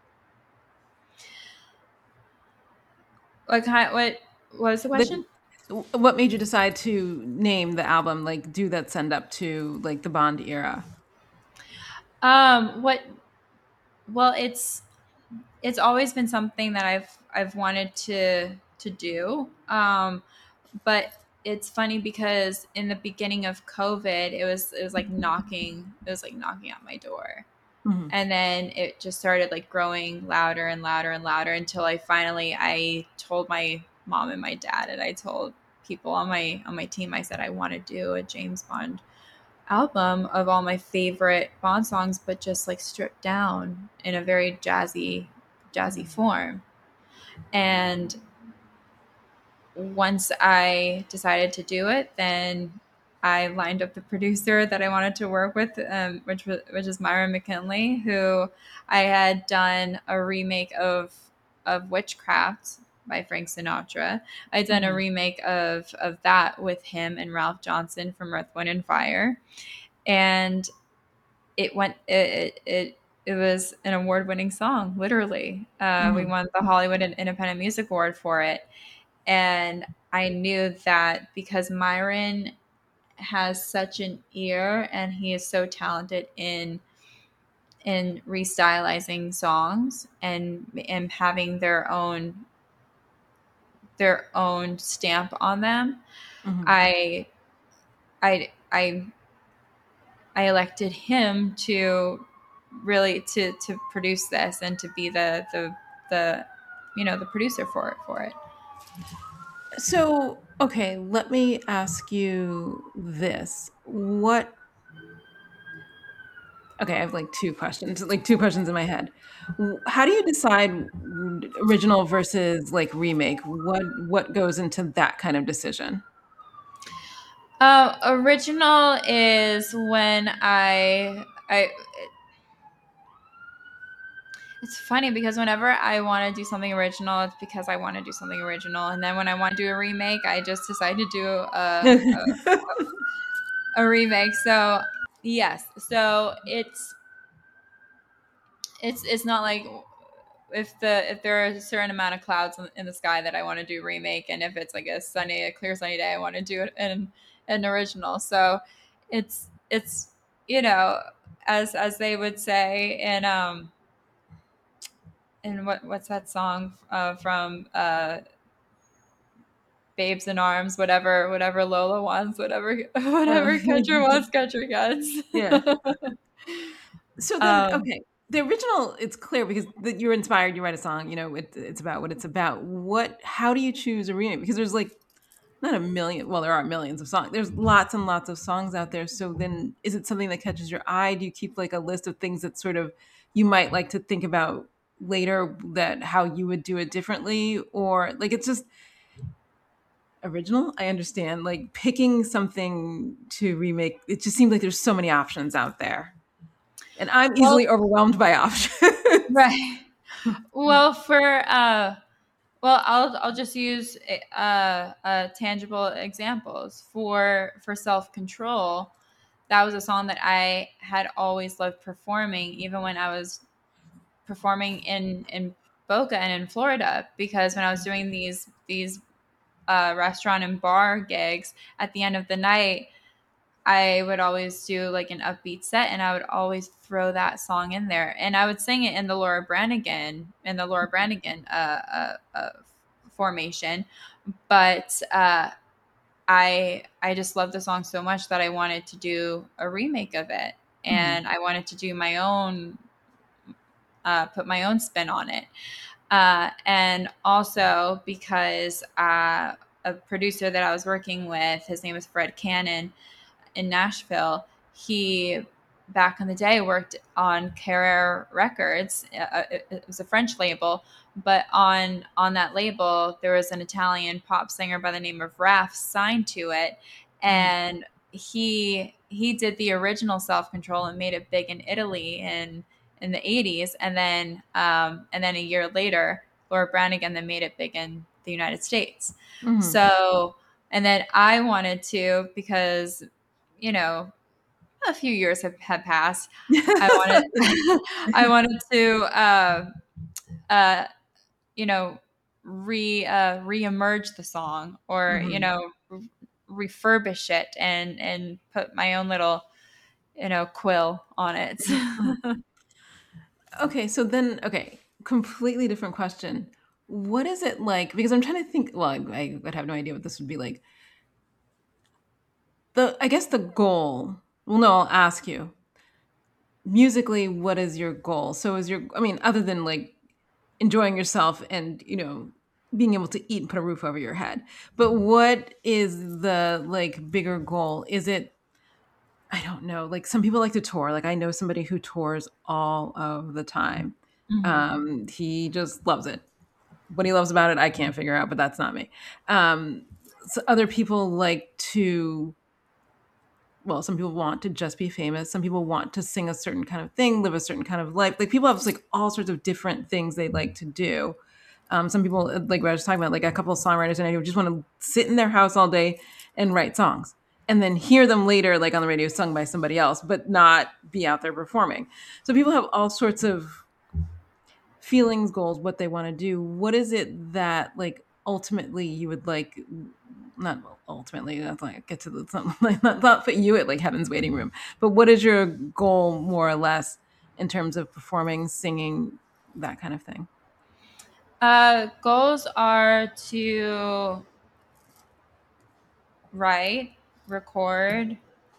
What was the Like, question? what made you decide to name the album like do that send up to like the Bond era? What Well, it's always been something that I've wanted to do. But it's funny because in the beginning of COVID, it was like knocking at my door. Mhm. And then it just started like growing louder and louder and louder until I told my mom and my dad, and I told people on my team. I said I want to do a James Bond album of all my favorite Bond songs, but just like stripped down in a very jazzy form. And once I decided to do it, then I lined up the producer that I wanted to work with, which is Myra McKinley, who I had done a remake of Witchcraft by Frank Sinatra. I'd done a Mhm. remake of that with him and Ralph Johnson from Earth, Wind and Fire, and it was an award-winning song. Literally, we Mhm. won the Hollywood Independent Music Award for it, and I knew that because Myron has such an ear and he is so talented in restylizing songs and having their own stamp on them. Mhm. I I I I elected him to really to produce this and to be the the producer for it. So, okay, let me ask you this. What Okay, I have like two questions in my head. How do you decide original versus like remake? What goes into that kind of decision? Original is when I it's funny because whenever I want to do something original, it's because I want to do something original, and then when I want to do a remake, I just decide to do a remake. So yes, so it's not like if there are a certain amount of clouds in the sky that I want to do remake, and if it's like a clear sunny day, I want to do it in an original. So it's you know as they would say in what's that song from Babes in Arms, whatever Lola wants, whatever whatever country wants, country gets. Yeah. So then, um, okay, the original, it's clear because you're inspired, you write a song, it's about what it's about. How do you choose a remake? Because there's like not a million, well, there are millions of songs. There's lots and lots of songs out there. So then is it something that catches your eye? Do you keep like a list of things that sort of you might like to think about later that how you would do it differently? Or like it's just original? I understand. Like picking something to remake, it just seems like there's so many options out there. And I'm well, easily overwhelmed by options. right. Well, I'll just use tangible examples for Self Control. That was a song that I had always loved performing, even when I was performing in Boca and in Florida, because when I was doing these restaurant and bar gigs, at the end of the night, I would always do like an upbeat set, and I would always throw that song in there, and I would sing it in the Laura Branigan formation. But I just love the song so much that I wanted to do a remake of it, Mhm. and I wanted to do my own. put my own spin on it. And also because a producer that I was working with, his name is Fred Cannon in Nashville. He back in the day worked on Carrere Records. It was a French label, but on that label there was an Italian pop singer by the name of Raf signed to it, and he did the original Self Control and made it big in Italy in the 80s, and then a year later Laura Branigan then made it big in the United States. Mm-hmm. So and then I wanted to, because a few years have passed. I wanted to, re-emerge the song, or refurbish it and put my own little, quill on it. Okay, so then, completely different question. What is it like? Because I'm trying to think. Well, I would have no idea what this would be like. I guess the goal. Well, no, I'll ask you. Musically, what is your goal? So I mean, other than like enjoying yourself and, being able to eat and put a roof over your head. But what is the like bigger goal? Is it, I don't know, like some people like to tour. Like I know somebody who tours all of the time. He just loves it. What he loves about it, I can't figure out, but that's not me. So other people like to, well, some people want to just be famous. Some people want to sing a certain kind of thing, live a certain kind of life. Like people have like all sorts of different things they like to do. Some people, like what I was talking about, like a couple of songwriters and I just want to sit in their house all day and write songs and then hear them later, like on the radio sung by somebody else, but not be out there performing. So people have all sorts of feelings, goals, what they want to do. What is it that like ultimately you would like, not ultimately, that's like get to the, it's not, like, not put you at like heaven's waiting room, but what is your goal more or less in terms of performing, singing, that kind of thing? Goals are to write, record,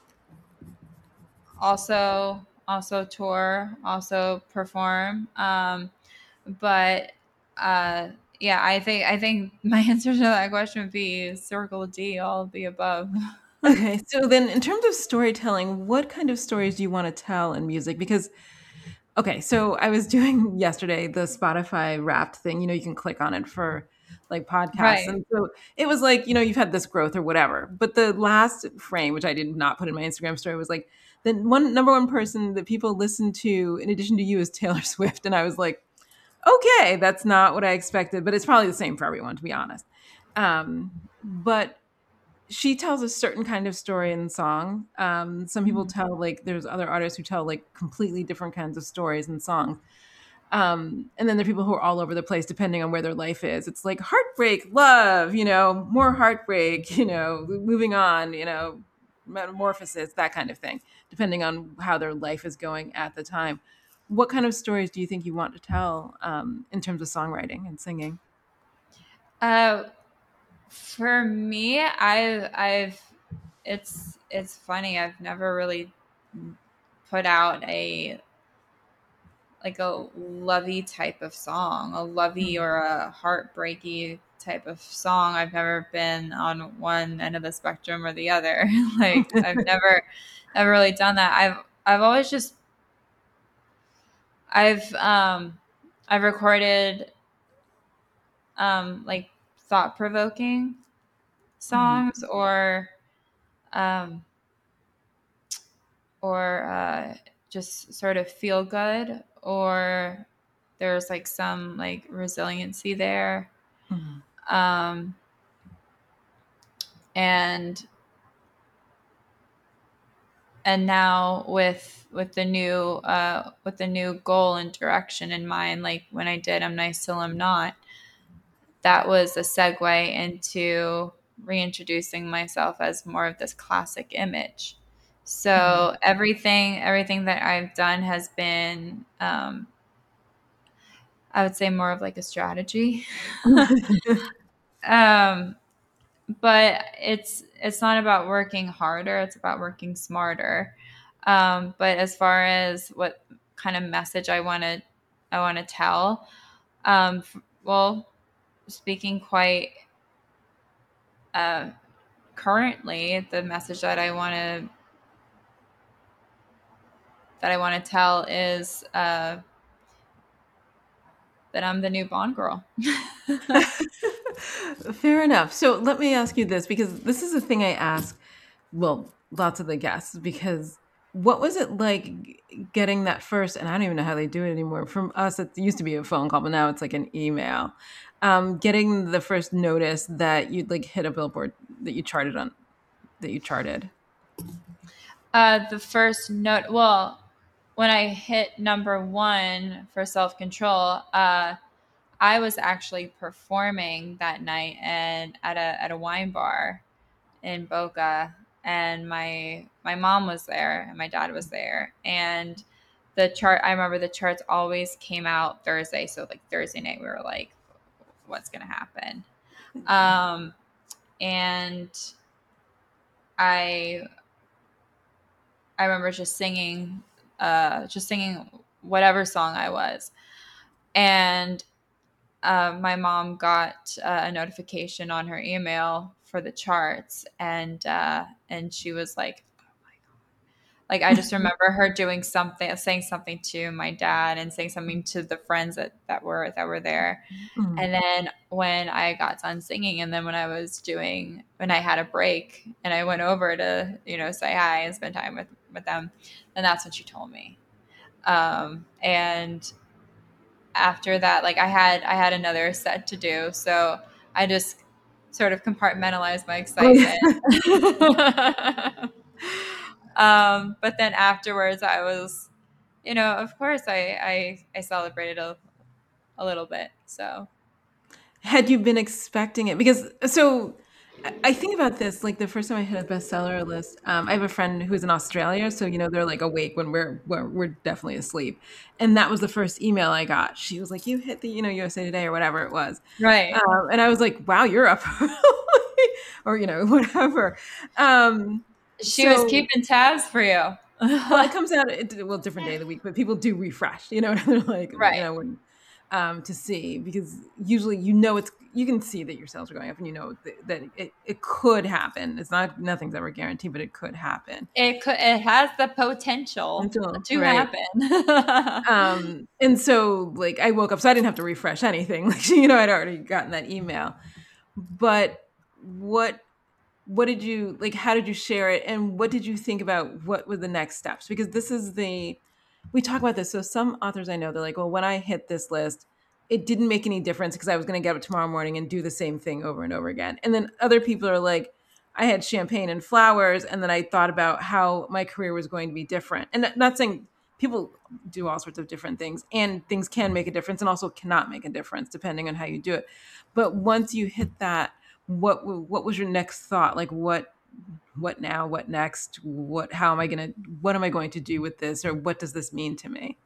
also tour, also perform. But yeah, I think my answer to that question would be circle D, all of the above. Okay, so then in terms of storytelling, what kind of stories do you want to tell in music? Because okay, so I was doing yesterday the Spotify Wrapped thing. You can click on it for like podcasts. Right. And so it was like, you've had this growth or whatever. But the last frame, which I did not put in my Instagram story, was like the number one person that people listen to in addition to you is Taylor Swift. And I was like, okay, that's not what I expected, but it's probably the same for everyone, to be honest. But she tells a certain kind of story in song. Some people tell like there's other artists who tell like completely different kinds of stories in songs. And then there are people who are all over the place depending on where their life is. It's like heartbreak, love, more heartbreak, moving on, metamorphosis, that kind of thing, depending on how their life is going at the time. What kind of stories do you think you want to tell in terms of songwriting and singing? Uh, for me, I've it's funny. I've never really put out a like a lovey type of song, a lovey or a heartbreaky type of song. I've never been on one end of the spectrum or the other. Like I've never really done that. I've always just I've um I've recorded like thought provoking songs, um or just sort of feel good, or there's like some like resiliency there. Mhm. um and and now with the new goal and direction in mind, like when I did I'm Nice Till I'm Not, that was a segue into reintroducing myself as more of this classic image. Mhm. So everything that I've done has been, I would say, more of like a strategy. um, but it's not about working harder; it's about working smarter. But as far as what kind of message I want to want to tell. Well, speaking quite currently, the message that I want to tell is that I'm the new Bond girl. Fair enough. So let me ask you this, because this is a thing I ask, well, lots of the guests, because what was it like getting that first, and I don't even know how they do it anymore. From us, it used to be a phone call, but now it's like an email. Getting the first notice that you'd like hit a billboard that you charted on, that you charted. The first note, well, when I hit number one for Self Control, I was actually performing that night and at a wine bar in Boca, and my mom was there and my dad was there, and the chart, I remember the charts always came out Thursday, so like Thursday night we were like, what's gonna happen? And I I remember just singing whatever song I was, and my mom got a notification on her email for the charts, and she was like, like I just remember her doing something, saying something to my dad and saying something to the friends that were there. Mhm. And then when I got done singing, and then when I had a break and I went over to, say hi and spend time with them, then that's when she told me. And after that, like I had another set to do. So I just sort of compartmentalized my Oh, yeah. excitement. But then afterwards I was, of course I celebrated a little bit. So Had you been expecting it? Because so I think about this, like the first time I hit a bestseller list, I have a friend who's in Australia, so they're like awake when we're definitely asleep, and that was the first email I got. She was like, "You hit the USA Today or whatever it was," right. and I was like, "Wow, you're up," early," or whatever. Um, She was so keeping tabs for you. well, it comes out well different day of the week, but people do refresh, and they're like, Right. when to see, because usually it's, you can see that your sales are going up, and that it could happen. It's not, nothing's ever guaranteed, but it could happen. It has the potential Until to right. happen. And so like I woke up, so I didn't have to refresh anything. Like I'd already gotten that email. But what did you like, how did you share it, and what did you think about what were the next steps? Because we talk about this. So some authors I know, they're like, well, when I hit this list, it didn't make any difference because I was going to get up tomorrow morning and do the same thing over and over again. And then other people are like, I had champagne and flowers, and then I thought about how my career was going to be different. And not saying people do all sorts of different things, and things can make a difference and also cannot make a difference depending on how you do it. But once you hit that, what was your next thought? Like what now? What next? What am I going to do with this, or what does this mean to me?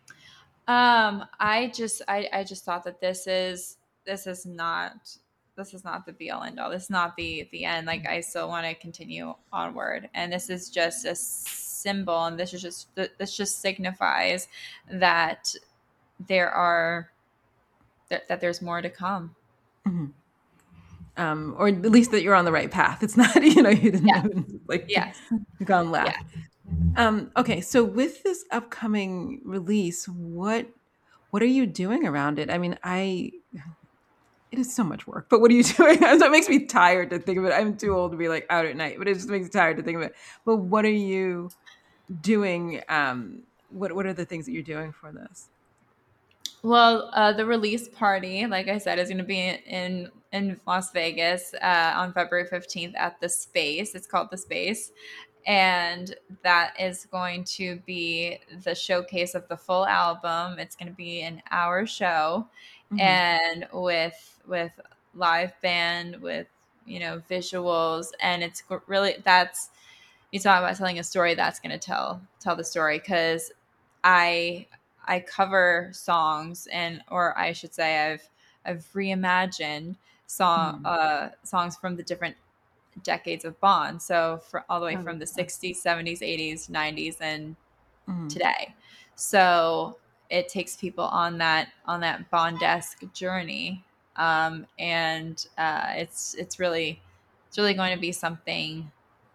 I just thought that this is not the be all end all. This is not the end. Like I still want to continue onward, and this is just a symbol, and this just signifies that there are that there's more to come. Mhm. Or at least that you're on the right path. It's not, you didn't Yeah. like Yes. gone Yeah. left. Okay, so with this upcoming release, what are you doing around it? I mean, it is so much work, but what are you doing? So it makes me tired to think of it. I'm too old to be like out at night, but it just makes me tired to think of it. But what are you doing? What are the things that you're doing for this? Well, the release party, like I said, is going to be in Las Vegas on February 15th at the Space. It's called the Space, and that is going to be the showcase of the full album. It's going to be an hour show, Mm-hmm. and with live band, with visuals, and it's really, that's, you talk about telling a story, that's going to tell the story, because I I cover songs, and or I should say I've reimagined Mm-hmm. songs from the different decades of Bond. So for all the way Oh, from the that's 60s, 70s, 80s, 90s, and mm-hmm. today. So it takes people on that Bond-esque journey, and it's really going to be something.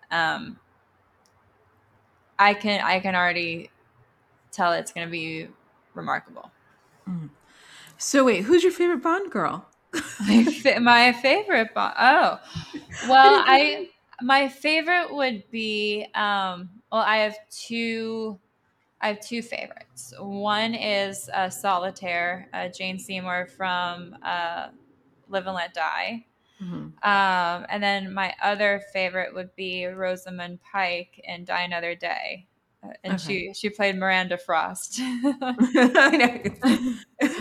I can already tell it's going to be remarkable. So wait, who's your favorite Bond girl? My favorite Bond. Oh, well, my favorite would be well, I have two favorites. One is Solitaire, Jane Seymour from Live and Let Die. And then my other favorite would be Rosamund Pike in Die Another Day. And she played Miranda Frost. I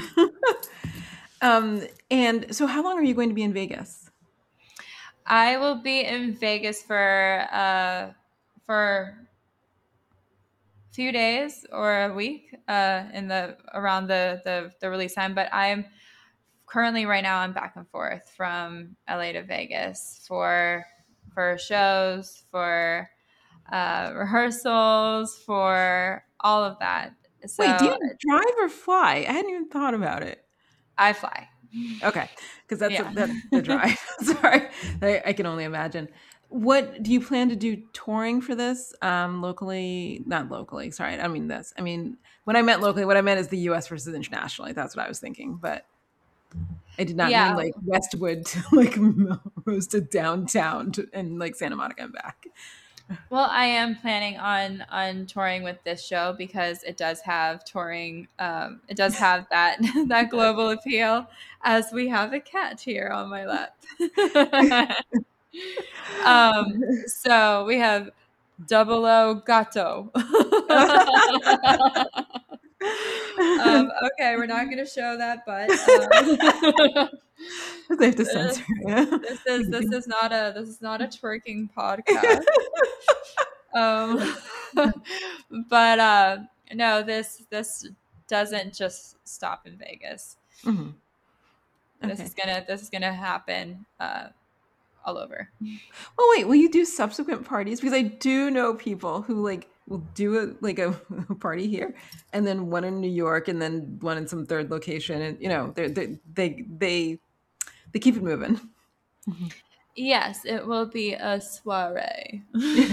know. And so how long are you going to be in Vegas? I will be in Vegas for a few days or a week around the release time. But I'm currently right now I'm back and forth from LA to Vegas for shows, for rehearsals, for all of that. So wait, do you drive or fly? I hadn't even thought about it. I fly. Okay, because that's the drive. Sorry, I can only imagine. What do you plan to do touring for this? Locally, not locally. Sorry, I mean this. I mean, when I meant locally, what I meant is the U.S. versus internationally. That's what I was thinking, but I did not mean like Westwood to like Melrose to downtown and like Santa Monica and back. Well, I am planning on touring with this show because it does have touring. It does have that that global appeal, as we have a cat here on my lap. So we have 00 Gato. Okay, we're not going to show that, but they have to censor. This is not a twerking podcast. But no, this doesn't just stop in Vegas. This is gonna happen all over. Oh wait, will you do subsequent parties? Because I do know people who like will do a party here, and then one in New York, and then one in some third location, and you know they keep it moving. Yes, it will be a soiree.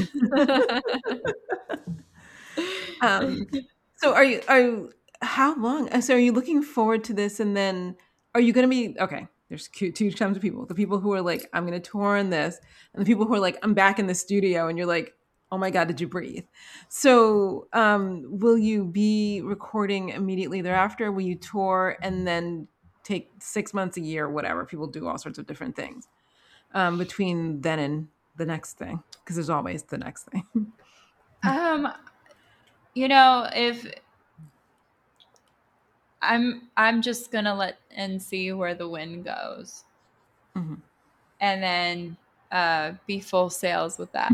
So are you how long? So are you looking forward to this? And then are you going to be okay? There's two kinds of people: the people who are like, "I'm going to tour on this," and the people who are like, "I'm back in the studio," and you're like, "Oh my God, did you breathe?" So will you be recording immediately thereafter? Will you tour and then take 6 months, a year, whatever? People do all sorts of different things between then and the next thing, because there's always the next thing. You know, if I'm just gonna let and see where the wind goes, and then be full sales with that.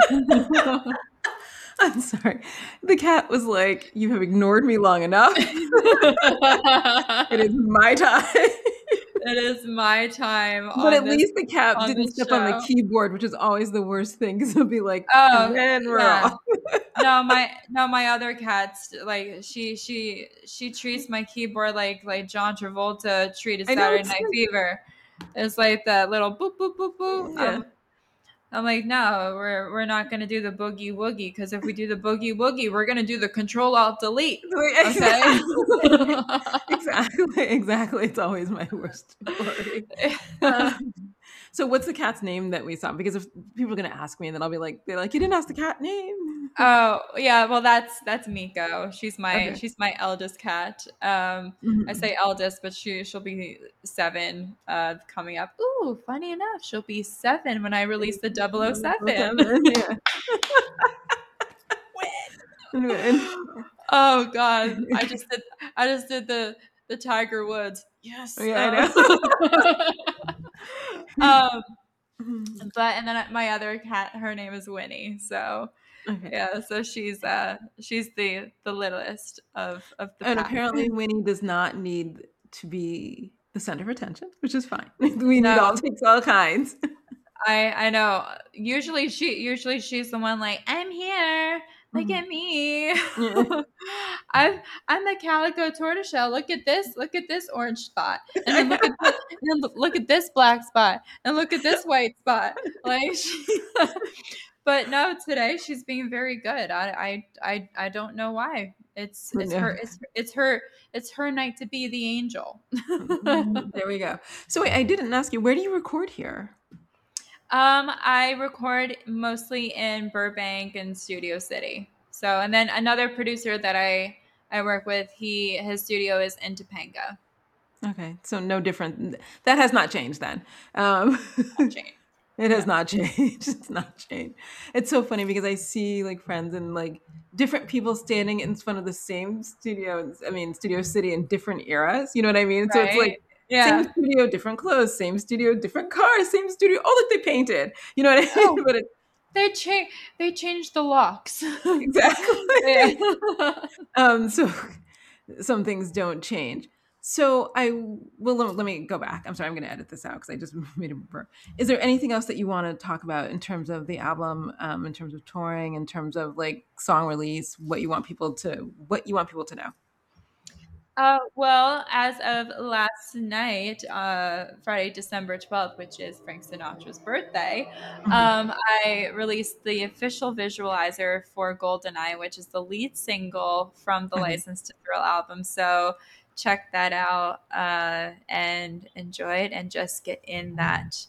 I'm sorry. The cat was like, "You have ignored me long enough. It is my time." It is my time. But at least the cat didn't step on the keyboard, which is always the worst thing, because it'll be like, "Oh, and we're off." No, my other cats, like she treats my keyboard like John Travolta treated Saturday Night Fever. It's like that little boop boop boop boop. Yeah. I'm like, no, we're not gonna do the boogie woogie, because if we do the boogie woogie, we're gonna do the Control Alt Delete. Okay. Exactly. It's always my worst story. So what's the cat's name that we saw? Because if people are gonna ask me, and then I'll be like, "They're like, you didn't ask the cat name." Oh yeah, well that's Miko. She's my eldest cat. I say eldest, but she'll be 7 coming up. Ooh, funny enough, she'll be 7 when I release the 007. Yeah. Win. Oh God, I just did the Tiger Woods. Yes. Yeah, I know. But and then my other cat, her name is Winnie. So yeah, so she's the littlest of the and pack. Apparently Winnie does not need to be the center of attention, which is fine. We need takes all kinds. I know. Usually she's the one like, "I'm here. Look at me." I'm the calico tortoiseshell. Look at this orange spot, and then look at this black spot, and look at this white spot. Like, but no, today she's being very good. I don't know why. It's her night to be the angel. There we go. So wait, I didn't ask you, where do you record here? I record mostly in Burbank and Studio City. So, and then another producer that I work with, his studio is in Topanga. Okay, so no different. That has not changed then. It has not changed. It's not changed. It's so funny because I see like friends and like different people standing in front of the same studio. I mean, Studio City in different eras. You know what I mean? Right. So it's like same studio, different clothes. Same studio, different cars. Same studio. Oh, look, they painted. You know what I mean? But they changed the locks. Exactly. So some things don't change. So let me go back. I'm sorry, I'm going to edit this out because I just made a burp. Is there anything else that you want to talk about in terms of the album, in terms of touring, in terms of like song release, what you want people to know? Well, as of last night, Friday, December 12th, which is Frank Sinatra's birthday, I released the official visualizer for GoldenEye, which is the lead single from the License to Thrill album. So check that out and enjoy it, and just get in that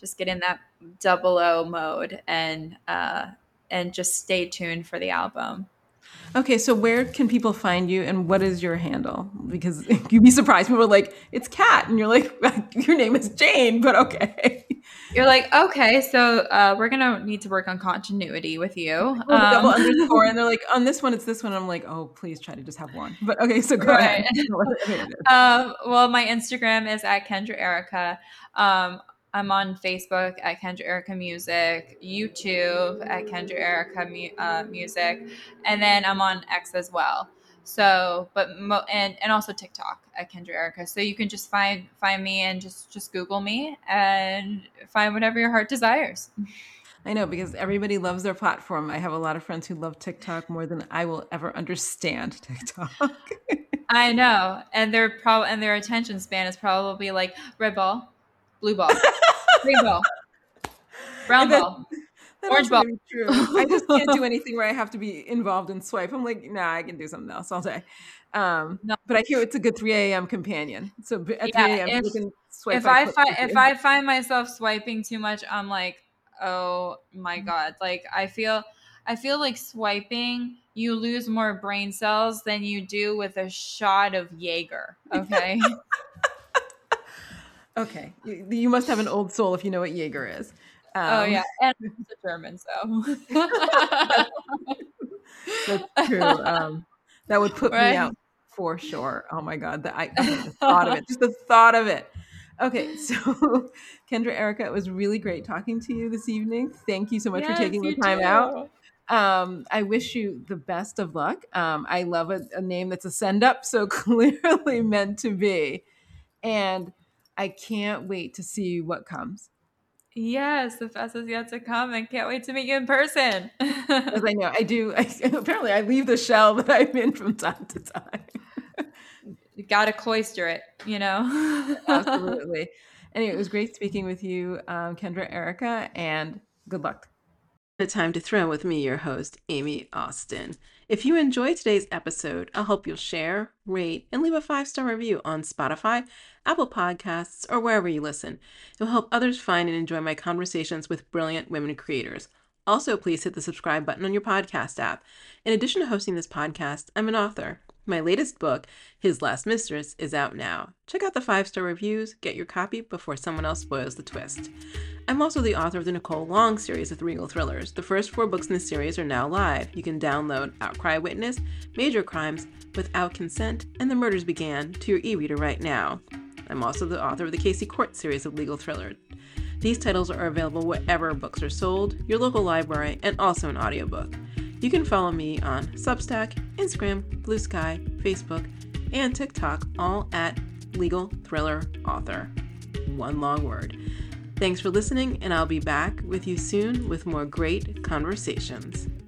00 mode, and just stay tuned for the album. Okay, so where can people find you, and what is your handle? Because you'd be surprised. People are like, it's Kat, and you're like, your name is Jane, but okay. You're like, okay, so we're going to need to work on continuity with you. Double underscore, and they're like, on this one, it's this one. I'm like, oh, please try to just have one. But okay, so go ahead. Well, my Instagram is at Kendra Erica. I'm on Facebook at Kendra Erica Music, YouTube at Kendra Erica Music, and then I'm on X as well. So, and also TikTok at Kendra Erica. So you can just find me and just Google me and find whatever your heart desires. I know, because everybody loves their platform. I have a lot of friends who love TikTok more than I will ever understand TikTok. I know, and their attention span is probably like red ball, blue ball, green ball, brown ball, orange ball. True. I just can't do anything where I have to be involved in swipe. I'm like, nah, I can do something else all day. No. But I hear it's a good 3 a.m. companion. So at 3 a.m. you can swipe. If I find myself swiping too much, I'm like, oh my God. Like I feel like swiping, you lose more brain cells than you do with a shot of Jaeger. Okay. Okay. You must have an old soul if you know what Jaeger is. Oh yeah. And it's a German, so. That's true. That would put me out for sure. Oh my God. The thought of it. Just the thought of it. Okay, so Kendra Erica, it was really great talking to you this evening. Thank you so much for taking the time out. I wish you the best of luck. I love a name that's a send up, so clearly meant to be. And I can't wait to see what comes. Yes, the best is yet to come, and can't wait to meet you in person. As I know, I do. Apparently, I leave the shell that I'm in from time to time. You got to cloister it, you know? Absolutely. Anyway, it was great speaking with you, Kendra Erica, and good luck. Time to Thrill with me, your host, Amy Austin. If you enjoyed today's episode, I hope you'll share, rate, and leave a 5-star review on Spotify, Apple Podcasts, or wherever you listen. It will help others find and enjoy my conversations with brilliant women creators. Also, please hit the subscribe button on your podcast app. In addition to hosting this podcast, I'm an author. My latest book, His Last Mistress, is out now. Check out the 5-star reviews, get your copy before someone else spoils the twist. I'm also the author of the Nicole Long series of Regal Thrillers. The first 4 books in the series are now live. You can download Outcry Witness, Major Crimes, Without Consent, and The Murders Began to your e-reader right now. I'm also the author of the Casey Court series of legal thrillers. These titles are available wherever books are sold, your local library, and also an audiobook. You can follow me on Substack, Instagram, Blue Sky, Facebook, and TikTok, all at Legal Thriller Author. One long word. Thanks for listening, and I'll be back with you soon with more great conversations.